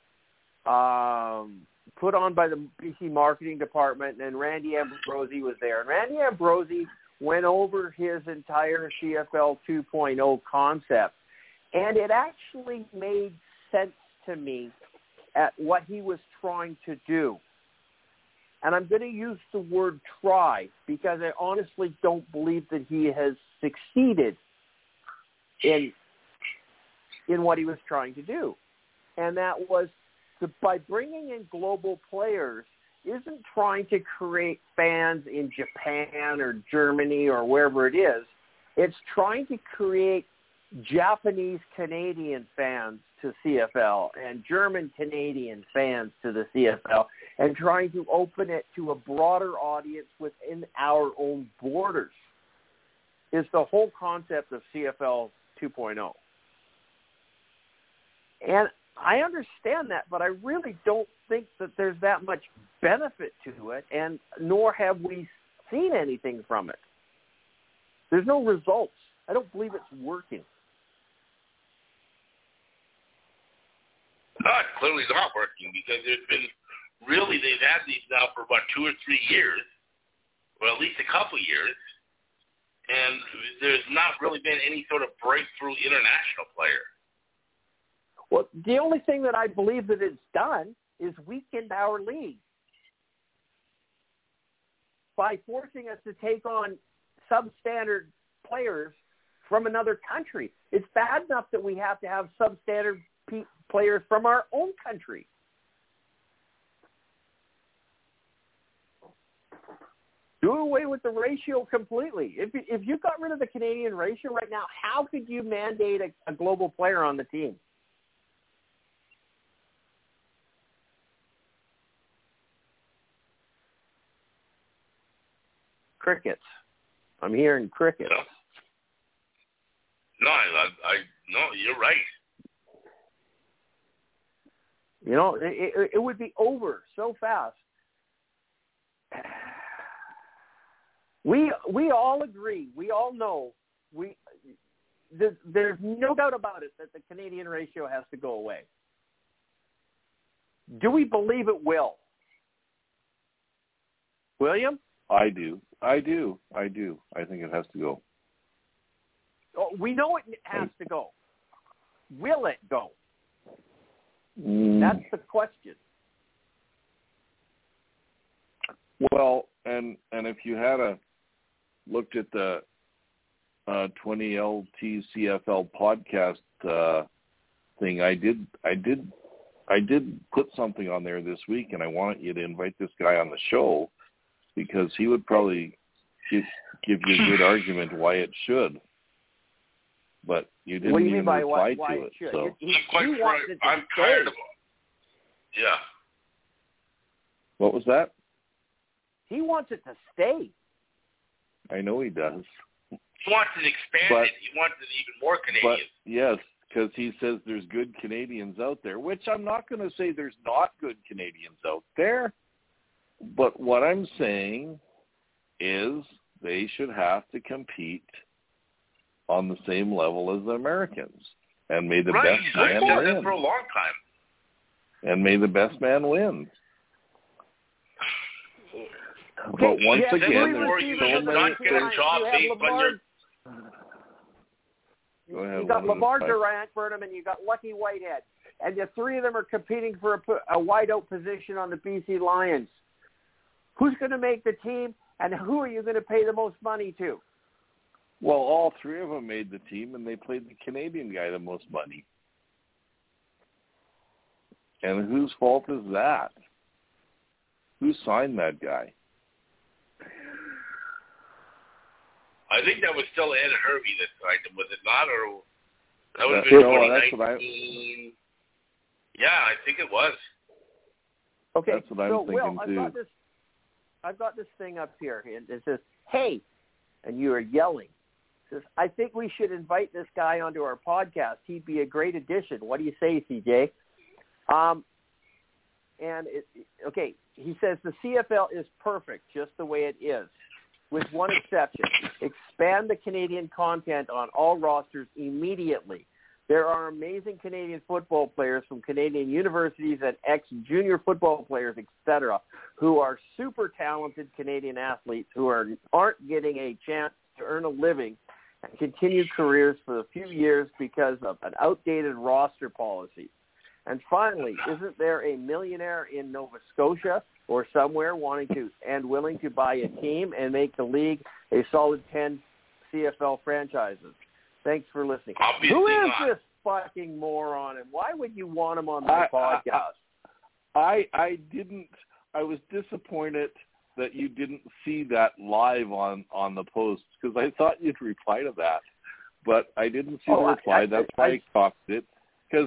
C: put on by the BC marketing department, and Randy Ambrosie was there. And Randy Ambrosie went over his entire CFL 2.0 concept, and it actually made sense to me at what he was trying to do. And I'm going to use the word try because I honestly don't believe that he has succeeded in what he was trying to do. And that was by bringing in global players isn't trying to create fans in Japan or Germany or wherever it is. It's trying to create Japanese-Canadian fans to CFL and German-Canadian fans to the CFL and trying to open it to a broader audience within our own borders is the whole concept of CFL 2.0. And I understand that, but I really don't think that there's that much benefit to it, and nor have we seen anything from it. There's no results. I don't believe it's working.
D: No, it clearly not working because they've had these now for about 2 or 3 years, or at least a couple years, and there's not really been any sort of breakthrough international player.
C: Well, the only thing that I believe that it's done is weakened our league by forcing us to take on substandard players from another country. It's bad enough that we have to have substandard players from our own country. Do away with the ratio completely. If you got rid of the Canadian ratio right now, how could you mandate a global player on the team? Crickets. I'm hearing crickets.
D: No, you're right.
C: You know, it would be over so fast. We all agree. We all know. There's no doubt about it that the Canadian ratio has to go away. Do we believe it will? William?
E: I do. I think it has to go.
C: Oh, we know it has to go. Will it go? That's the question.
E: Well, and if you had looked at the 20LT CFL podcast thing, I did put something on there this week, and I want you to invite this guy on the show because he would probably give you a good argument why it should. But you didn't even reply to it. So
D: I'm tired of it. Yeah.
E: What was that?
C: He wants it to stay.
E: I know he does.
D: He wants it expanded. He wants it even more Canadian.
E: But yes, because he says there's good Canadians out there, which I'm not going to say there's not good Canadians out there. But what I'm saying is they should have to compete on the same level as the Americans. And may the best man win.
D: That for a long time.
E: And may the best man win.
C: Okay.
E: But once again,
D: there's so many
C: you got Lamar Durant, Burnham, and you got Lucky Whitehead. And the three of them are competing for a wideout position on the BC Lions. Who's going to make the team, and who are you going to pay the most money to?
E: Well, all three of them made the team, and they played the Canadian guy the most money. And whose fault is that? Who signed that guy?
D: I think that was still Ed Hervey that signed him, was it not? Or that would have been 2019. Yeah, I think it was.
C: Okay,
E: that's what I'm thinking too.
C: I've got this thing up here, and it says, "Hey," and you are yelling. It says, "I think we should invite this guy onto our podcast. He'd be a great addition. What do you say, CJ?" Okay, he says the CFL is perfect just the way it is, with one exception. Expand the Canadian content on all rosters immediately. There are amazing Canadian football players from Canadian universities and ex-junior football players, etc., who are super talented Canadian athletes who aren't getting a chance to earn a living and continue careers for a few years because of an outdated roster policy. And finally, isn't there a millionaire in Nova Scotia or somewhere wanting to and willing to buy a team and make the league a solid 10 CFL franchises? Thanks for listening.
D: Obviously
C: Who is
D: not.
C: this fucking moron, and why would you want him on my podcast?
E: I didn't. I was disappointed that you didn't see that live on the post, because I thought you'd reply to that, but I didn't see the reply. That's why I copied it, because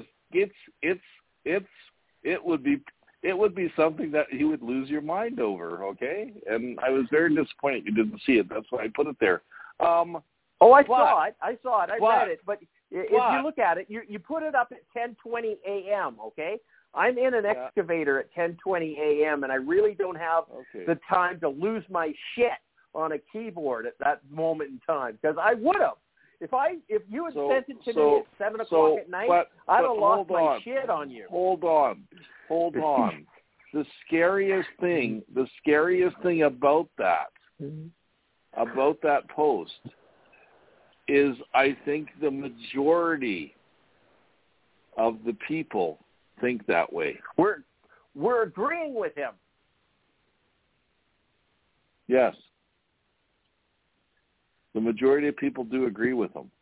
E: it would be something that you would lose your mind over. Okay, and I was very disappointed you didn't see it. That's why I put it there.
C: I saw it. I read it. But if you look at it, you put it up at 10:20 a.m., okay? I'm in an excavator at 10:20 a.m., and I really don't have the time to lose my shit on a keyboard at that moment in time, because I would have. If you had sent it to me at 7 o'clock at night, I'd have lost my shit on you.
E: Hold on. The scariest thing about that post is, I think the majority of the people think that way.
C: We're agreeing with him.
E: Yes. The majority of people do agree with him.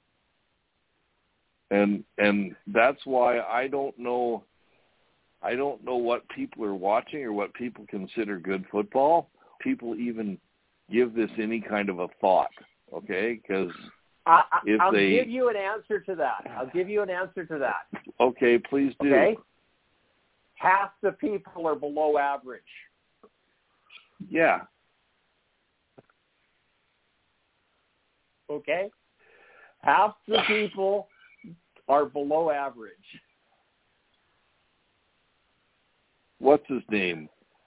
E: And that's why I don't know what people are watching or what people consider good football. People even give this any kind of a thought, okay? Because
C: I'll give you an answer to that.
E: Okay, please do.
C: Okay? Half the people are below average.
E: Yeah.
C: Okay? Half the people are below average.
E: What's his name?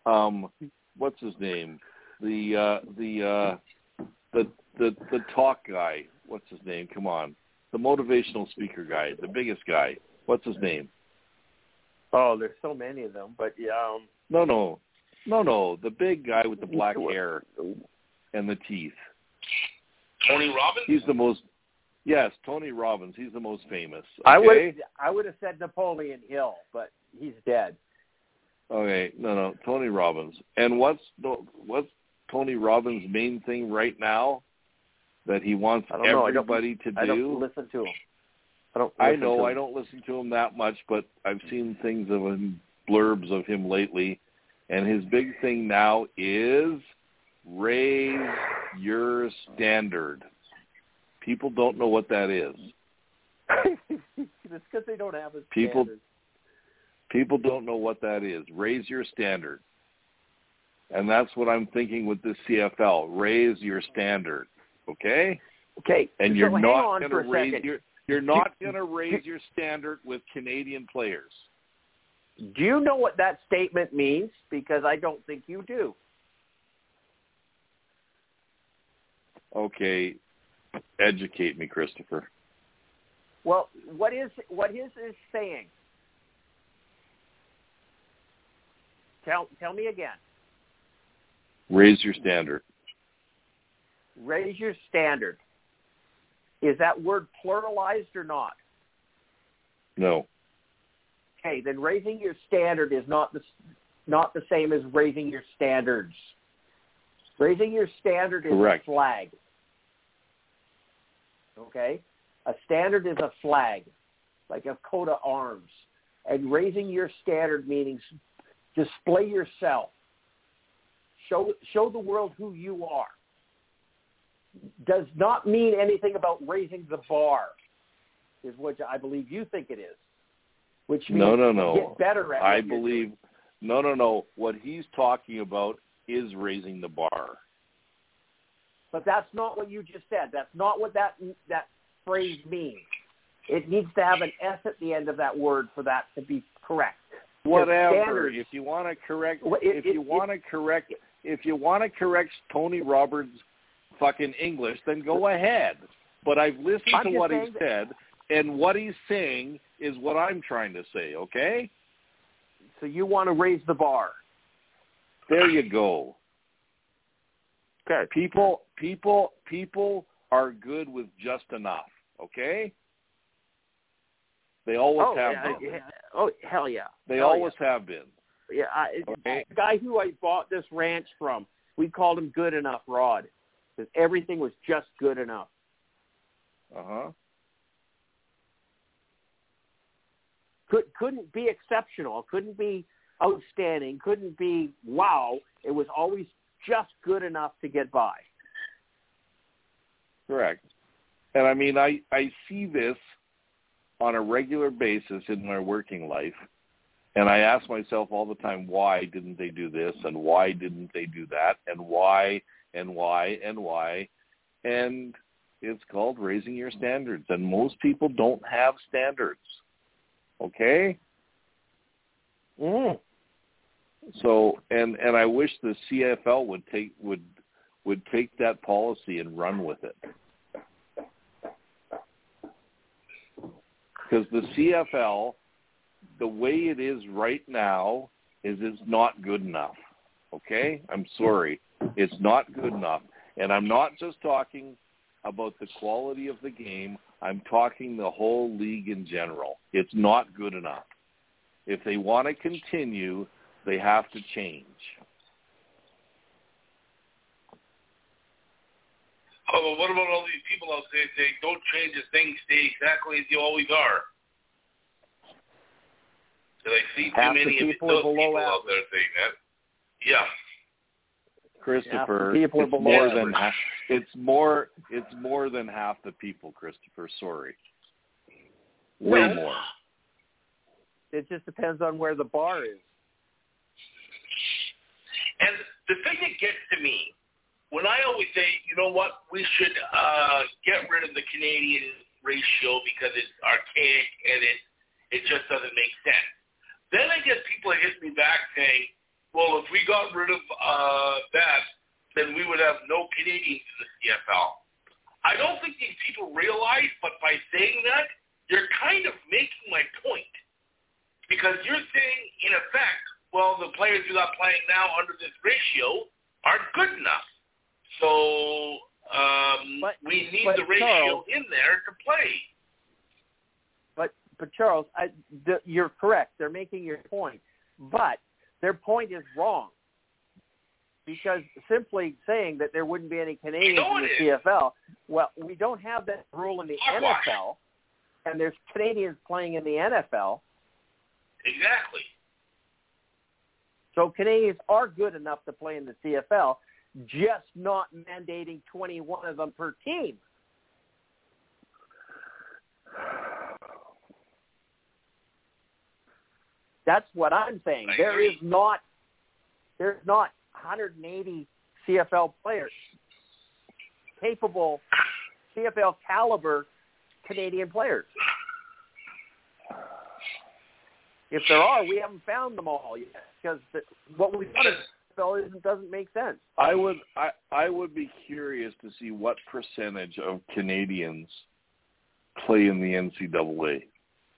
E: The talk guy. What's his name? Come on. The motivational speaker guy, the biggest guy. What's his name?
C: Oh, there's so many of them, but yeah.
E: No. The big guy with the black hair and the teeth.
D: Tony Robbins?
E: He's the most. Yes, Tony Robbins. He's the most famous. Okay?
C: I would have said Napoleon Hill, but he's dead.
E: Okay, no, Tony Robbins. And what's Tony Robbins' main thing right now that he wants everybody to do?
C: I don't listen to him.
E: I don't listen to him that much, but I've seen things of him, blurbs of him lately, and his big thing now is raise your standard. People don't know what that is.
C: It's because they don't have a standard.
E: People don't know what that is. Raise your standard. And that's what I'm thinking with this CFL. Raise your standard. Okay?
C: Okay.
E: And you're not going to raise your standard with Canadian players.
C: Do you know what that statement means? Because I don't think you do.
E: Okay. Educate me, Christopher.
C: Well, what is saying? Tell me again.
E: Raise your standard.
C: Raise your standard. Is that word pluralized or not?
E: No.
C: Okay, then raising your standard is not the same as raising your standards. Raising your standard is
E: Correct.
C: A flag. Okay? A standard is a flag, like a coat of arms. And raising your standard means display yourself. Show the world who you are. Does not mean anything about raising the bar, is what I believe you think it is. Which means
E: no.
C: Get better at
E: I believe no. What he's talking about is raising the bar.
C: But that's not what you just said. That's not what that phrase means. It needs to have an S at the end of that word for that to be correct.
E: Whatever. If you want to correct, if you want to correct Tony Roberts' fucking English, then go ahead. But I've listened to what he said, and what he's saying is what I'm trying to say. Okay.
C: So you want to raise the bar.
E: There you go.
C: Okay.
E: People are good with just enough. Okay. They always have been.
C: Oh, hell yeah.
E: They always have been.
C: Yeah,
E: okay.
C: The guy who I bought this ranch from, we called him Good Enough Rod, because everything was just good enough.
E: Uh-huh.
C: Couldn't be exceptional. Couldn't be outstanding. Couldn't be wow. It was always just good enough to get by.
E: Correct. And I mean, I see this on a regular basis in my working life, and I ask myself all the time, why didn't they do this, and why didn't they do that, and why, and why, and why, and it's called raising your standards, and most people don't have standards, okay? So, and I wish the CFL would take that policy and run with it. Because the CFL, the way it is right now, is it's not good enough. Okay? I'm sorry. It's not good enough. And I'm not just talking about the quality of the game. I'm talking the whole league in general. It's not good enough. If they want to continue, they have to change.
D: Oh, but what about all these people out there saying, don't change a thing, stay exactly as you always are? Did I see too many of those people out there saying that? Yeah.
E: Christopher, it's more than half the people, Christopher. Sorry. Way more.
C: It just depends on where the bar is.
D: And the thing that gets to me, when I always say, you know what, we should get rid of the Canadian ratio because it's archaic and it just doesn't make sense. Then I get people that hit me back saying, well, if we got rid of that, then we would have no Canadians in the CFL. I don't think these people realize, but by saying that, you're kind of making my point. Because you're saying, in effect, well, the players who are playing now under this ratio aren't good enough. So we need the ratio in there to play.
C: But Charles, you're correct. They're making your point. But their point is wrong. Because simply saying that there wouldn't be any Canadians in the CFL, well, we don't have that rule in the NFL, and there's Canadians playing in the NFL.
D: Exactly.
C: So Canadians are good enough to play in the CFL, just not mandating 21 of them per team. That's what I'm saying. There's not 180 CFL players, capable CFL caliber Canadian players. If there are, we haven't found them all yet because what we've done in the CFL doesn't make sense.
E: I would be curious to see what percentage of Canadians play in the NCAA.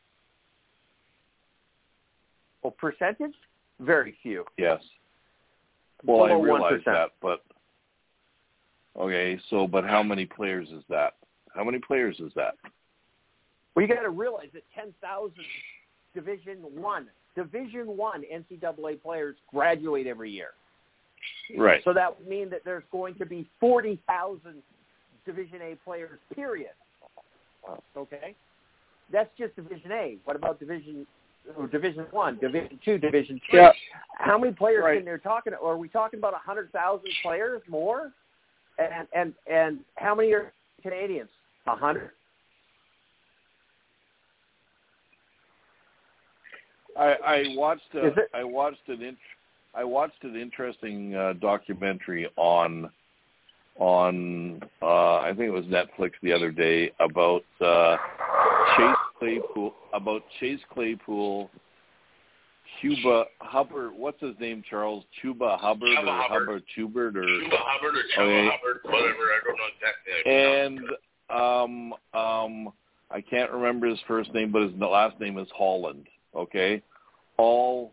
C: Well, percentage? Very few.
E: Yes. Well, I realize
C: 1%.
E: that, but okay. So, but how many players is that? How many players is that?
C: Well, you got to realize that 10,000 Division One NCAA players graduate every year.
E: Right.
C: So that would mean that there's going to be 40,000 Division A players. Period. Okay. That's just Division A. What about Division One, Division Two, Division Three?
E: Yeah.
C: How many players can they're talking? Or are we talking about 100,000 players more? And how many are Canadians? 100.
E: I watched an interesting documentary on I think it was Netflix the other day about Chase Claypool, Chuba Hubbard. What's his name, Charles? Chuba Hubbard or Hubbard Chubert or
D: Chuba Hubbard or Chuba Hubbard, whatever. I don't know exactly.
E: And I can't remember his first name, but his last name is Holland. Okay, all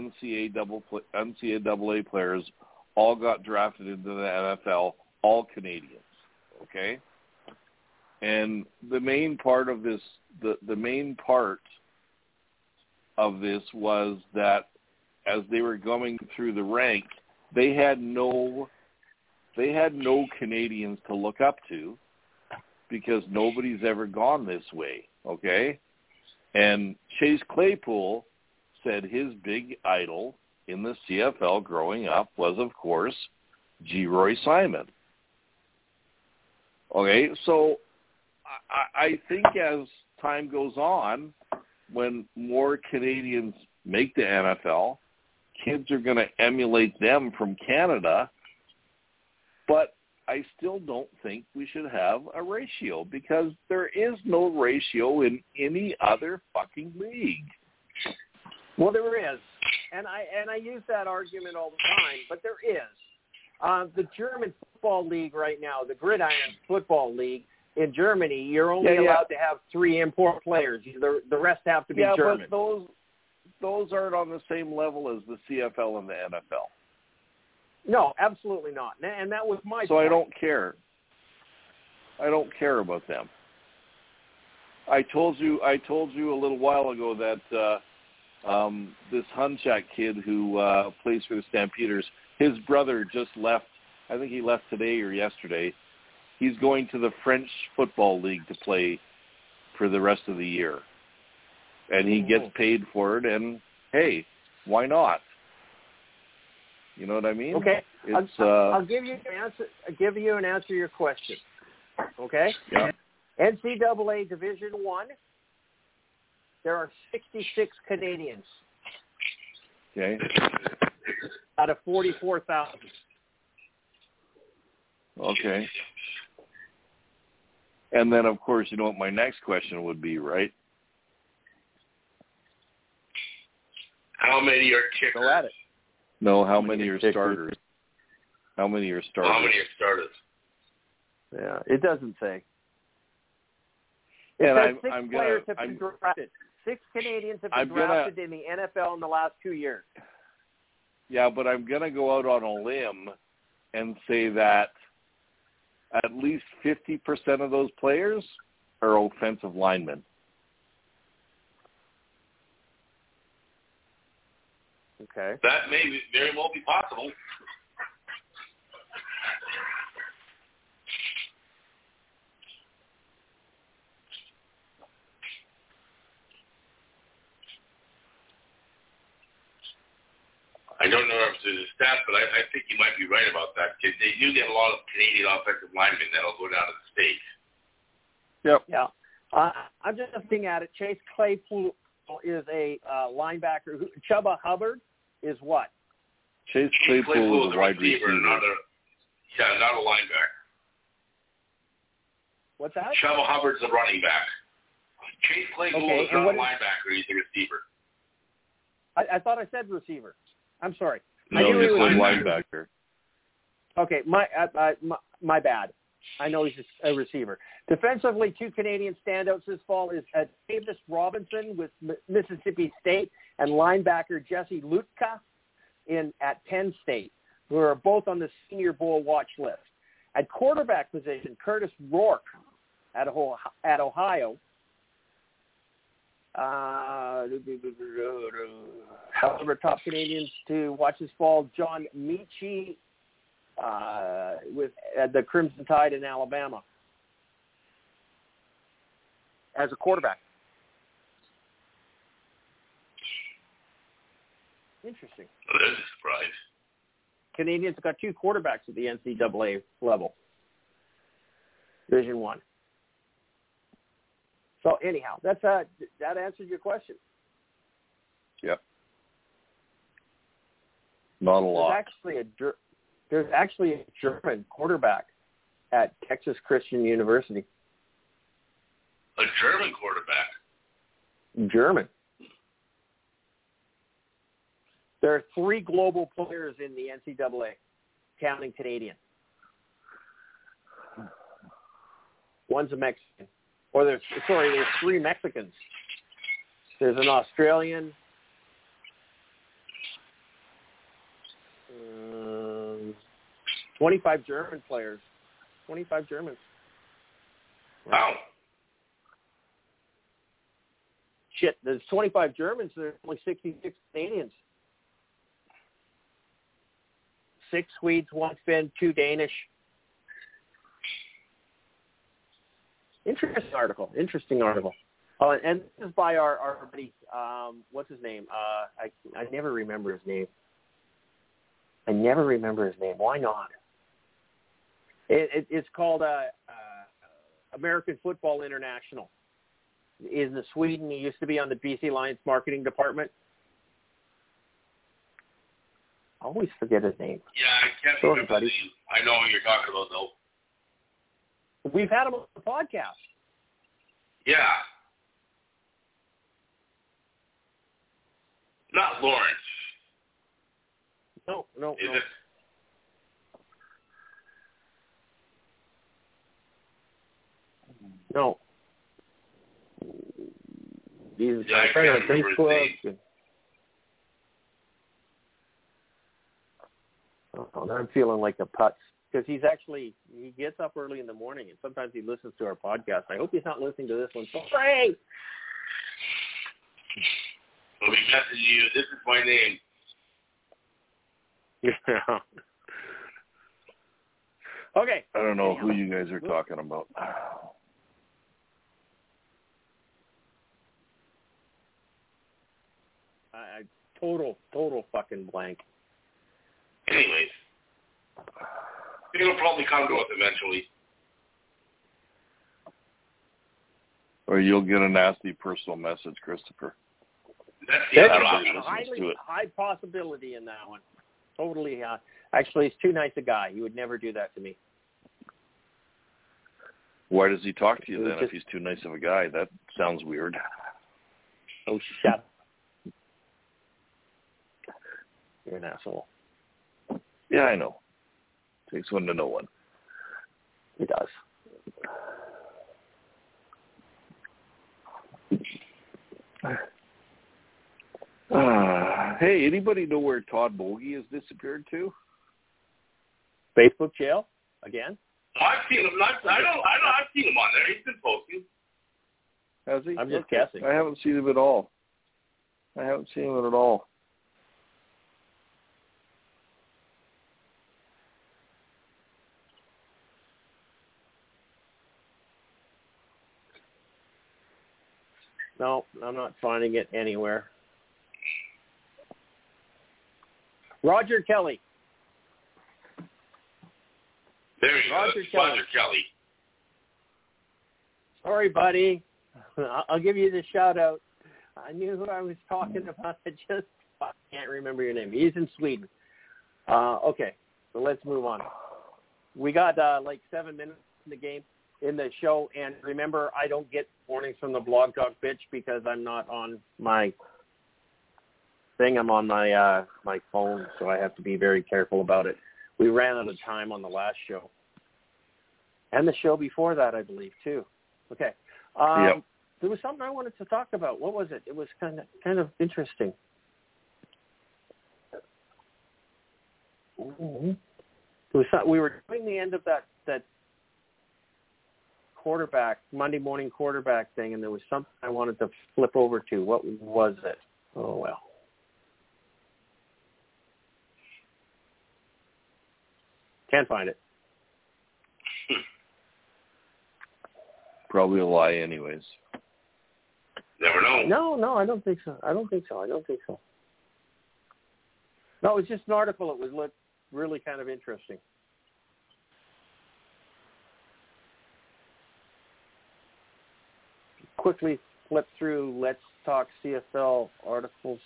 E: NCAA players all got drafted into the NFL, all Canadians. Okay, and the main part of this, the main part of this was that as they were going through the ranks, they had no Canadians to look up to because nobody's ever gone this way. Okay. And Chase Claypool said his big idol in the CFL growing up was, of course, Geroy Simon. Okay, so I think as time goes on, when more Canadians make the NFL, kids are going to emulate them from Canada, but I still don't think we should have a ratio because there is no ratio in any other fucking league.
C: Well, there is, and I use that argument all the time, but there is. The German football league right now, the Gridiron Football League in Germany, you're only allowed to have 3 import players. The rest have to be German.
E: But those aren't on the same level as the CFL and the NFL.
C: No, absolutely not. And that was my
E: So
C: point.
E: I don't care. I don't care about them. I told you a little while ago that this Hunchak kid who plays for the Stampeders, his brother just left. I think he left today or yesterday. He's going to the French Football League to play for the rest of the year. And he gets paid for it, and hey, why not? You know what I mean?
C: Okay.
E: It's,
C: I'll give you an answer to your question. Okay?
E: Yeah.
C: NCAA Division I, there are 66 Canadians.
E: Okay.
C: Out of 44,000.
E: Okay. And then, of course, you know what my next question would be, right?
A: How many are kickers?
C: Go at it.
E: No, how many are starters? How many are starters?
A: How many are starters?
C: Yeah, it doesn't say.
E: And
C: says six
E: I'm
C: players
E: gonna,
C: have been drafted. 6 Canadians have been drafted in the NFL in the last 2 years.
E: Yeah, but I'm going to go out on a limb and say that at least 50% of those players are offensive linemen.
C: Okay.
A: That may very well be possible. I don't know if there's a stat, but I think you might be right about that. They do get a lot of Canadian offensive linemen that'll go down to the States.
E: Yep.
C: Yeah. I'm just looking at it. Chase Claypool is a linebacker. Chubba Hubbard is what?
E: Chase Claypool is a wide receiver.
A: Not a linebacker.
C: What's that?
A: Chubba Hubbard's a running back. Chase Claypool is not a linebacker. He's a receiver.
C: I thought I said receiver. I'm sorry.
E: No, he's a linebacker.
C: Okay, my bad. I know he's just a receiver. Defensively, 2 Canadian standouts this fall is Davis Robinson with Mississippi State and linebacker Jesse Lutka at Penn State, who are both on the Senior Bowl watch list. At quarterback position, Curtis Rourke at Ohio. However, top Canadians to watch this fall, John Mechie with the Crimson Tide in Alabama as a quarterback. Interesting.
A: Well, that's a surprise.
C: Canadians have got 2 quarterbacks at the NCAA level. Division I. So anyhow, that answers your question.
E: Yep. Not a lot.
C: There's actually a German quarterback at Texas Christian University.
A: A German quarterback?
C: German. There are 3 global players in the NCAA, counting Canadian. One's a Mexican. There's 3 Mexicans. There's an Australian. 25 German players. 25 Germans.
A: Wow.
C: Shit, there's 25 Germans. There's only 66 Canadians. 6 Swedes, 1 Finn, 2 Danish. Interesting article. Oh, and this is by our buddy, what's his name? I never remember his name. Why not? It's called American Football International. In Sweden, he used to be on the BC Lions marketing department. I always forget his name.
A: Yeah, I can't remember the name. I know what you're talking about, though.
C: We've had him on the podcast.
A: Yeah. Not Lawrence.
C: No.
A: Is it?
C: No. He's
A: I can't remember his name.
C: I'm feeling like a putz because he gets up early in the morning and sometimes he listens to our podcast. I hope he's not listening to this one. So great.
A: Let me message you. This is my name.
C: Yeah. Okay.
E: I don't know who you guys are talking about.
C: Total fucking blank.
A: Anyways, it'll probably come to us eventually.
E: Or you'll get a nasty personal message, Christopher.
A: That's the other
C: High possibility in that one. Totally. Actually, he's too nice a guy. He would never do that to me.
E: Why does he talk to you then if he's too nice of a guy? That sounds weird.
C: Oh, shut up. You're an asshole.
E: Yeah, I know. Takes one to know one.
C: He does.
E: Hey, anybody know where Todd Bogey has disappeared to?
C: Facebook jail again?
A: I've seen him. I've seen him on there. He's been posting.
E: Has he?
C: I'm just guessing.
E: I haven't seen him at all.
C: No, I'm not finding it anywhere. Roger Kelly.
A: There you go. Roger Kelly.
C: Sorry, buddy. I'll give you the shout out. I knew who I was talking about. I just can't remember your name. He's in Sweden. Okay, so let's move on. We got like 7 minutes in the game, in the show, and remember, I don't get warnings from the Blog Talk bitch because I'm not on my thing. I'm on my my phone, so I have to be very careful about it. We ran out of time on the last show, and the show before that, I believe, too. Okay.
E: Yep.
C: There was something I wanted to talk about. What was it? It was kind of interesting. Mm-hmm. We were doing the end of that quarterback, Monday morning quarterback thing, and there was something I wanted to flip over to. What was it? Oh, well. Can't find it.
E: Probably a lie anyways.
A: Never know.
C: No, I don't think so. No, it was just an article. It was really kind of interesting. Quickly flip through Let's Talk CFL articles.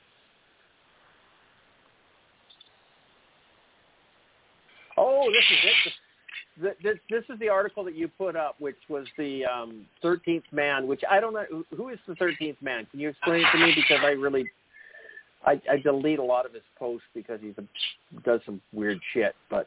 C: Oh, this is it. This is the article that you put up, which was the 13th man, which I don't know. Who is the 13th man? Can you explain it to me? Because I delete a lot of his posts because he does some weird shit. But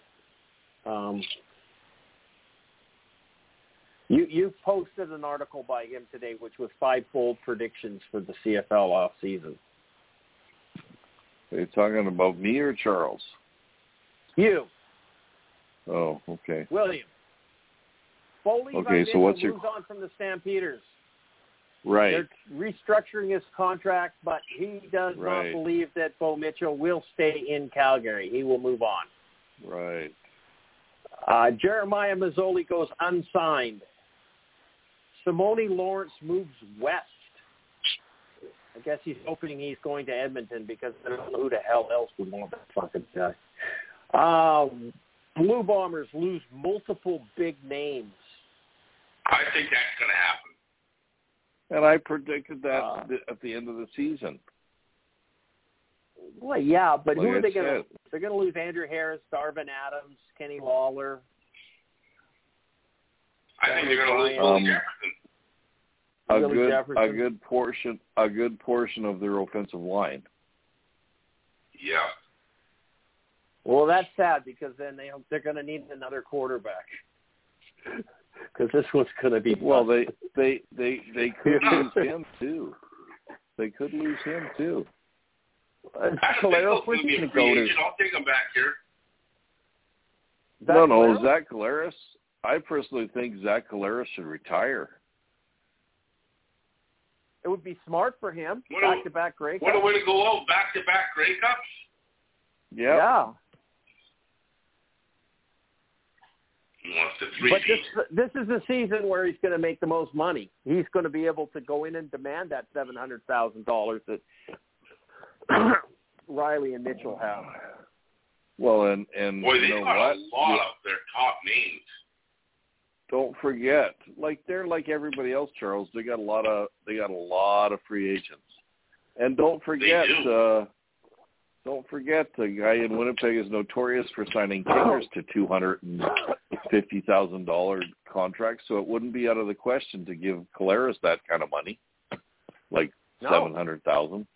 C: you posted an article by him today, which was 5-fold predictions for the CFL off season.
E: Are you talking about me or Charles?
C: You.
E: Oh, okay.
C: William. Foley
E: okay, so what's
C: moves on from the Stampeders.
E: Right.
C: They're restructuring his contract, but he does not believe that Bo Mitchell will stay in Calgary. He will move on.
E: Right.
C: Jeremiah Mazzoli goes unsigned. Simone Lawrence moves west. I guess he's hoping he's going to Edmonton because I don't know who the hell else would want that fucking guy. Blue Bombers lose multiple big names.
A: I think that's going to happen.
E: And I predicted that at the end of the season.
C: Well, yeah, but
E: Like
C: who are they
E: I
C: going to?
E: said.
C: They're going to lose Andrew Harris, Darvin Adams, Kenny Lawler.
A: I think they're going to lose Willie Jefferson.
E: A good portion of their offensive line.
A: Yeah.
C: Well, that's sad because then they're going to need another quarterback. Because this one's going to be
E: well. They could lose him too. They could lose him too.
C: Collaros was going to go to.
A: I'll take him back here.
E: No, Zach Collaros. I personally think Zach Collaros should retire.
C: It would be smart for him. Back-to-back Grey Cups.
A: What a way to go out! Back-to-back Grey Cups.
E: Yep.
C: Yeah. But this is the season where he's going to make the most money. He's going to be able to go in and demand that $700,000 that Riley and Mitchell have.
E: Well, and
A: boy,
E: you know
A: got
E: what?
A: A lot of their top names.
E: Don't forget, they're like everybody else, Charles. They got a lot of free agents, and don't forget. Don't forget, the guy in Winnipeg is notorious for signing kickers to $250,000 contracts. So it wouldn't be out of the question to give Collaros that kind of money, like $700,000.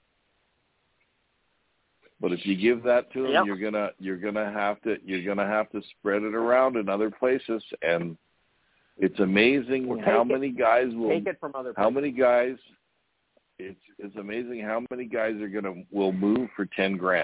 E: But if you give that to him, you're gonna have to spread it around in other places, and it's amazing how many guys will
C: take it from other places.
E: How many guys. It's amazing how many guys will move for $10,000.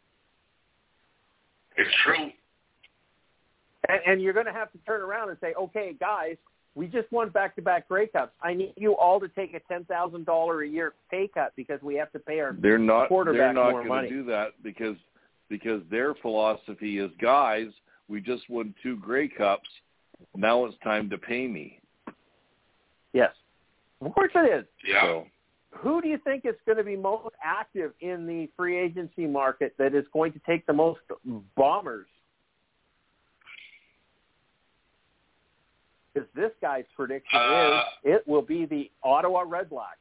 A: It's true.
C: And you're going to have to turn around and say, okay, guys, we just won back-to-back Grey Cups. I need you all to take a $10,000 a year pay cut because we have to pay our quarterback more money.
E: They're not going to do that because their philosophy is, guys, we just won 2 Grey Cups. Now it's time to pay me.
C: Yes. Of course it is.
A: Yeah.
E: So,
C: who do you think is going to be most active in the free agency market that is going to take the most Bombers? Because this guy's prediction is it will be the Ottawa Redblacks.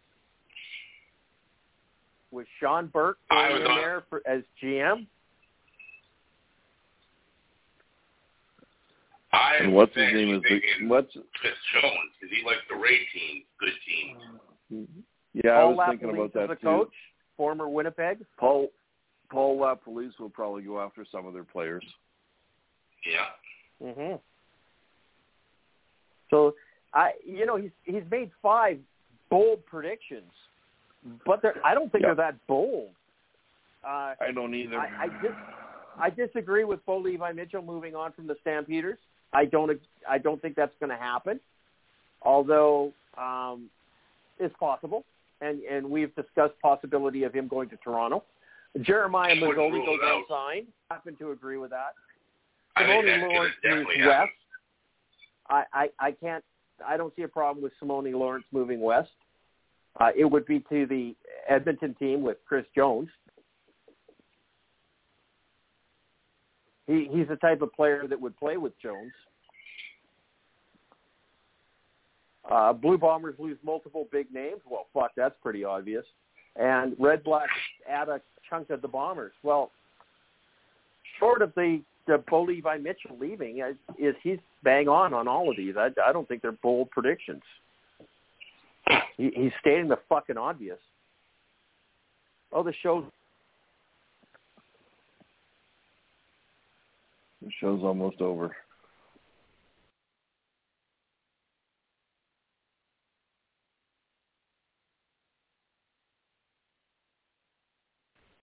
C: With Sean Burke in there as GM.
E: And what's his name?
A: What's Chris Jones? Because he likes the Ray team, good team.
E: Yeah, I
C: Paul
E: was thinking about that
C: the
E: too.
C: Coach, former Winnipeg.
E: Paul LaPolice will probably go after some of their players.
A: Yeah.
C: Mhm. So he's made 5 bold predictions, but I don't think they're that bold.
E: I don't either.
C: I disagree with Bo Levi Mitchell moving on from the Stampeders. I don't think that's going to happen, although it's possible. And we've discussed possibility of him going to Toronto. Jeremiah Mazzoli goes unsigned. I happen to agree with that. Simone Lawrence moves west. I don't see a problem with Simone Lawrence moving west. It would be to the Edmonton team with Chris Jones. He's the type of player that would play with Jones. Blue Bombers lose multiple big names. Well, fuck, that's pretty obvious. And Red Blacks add a chunk of the Bombers. Well, short of the Bo Levi Mitchell leaving, he's bang on all of these. I don't think they're bold predictions. He's stating the fucking obvious. Oh, the show's
E: almost over.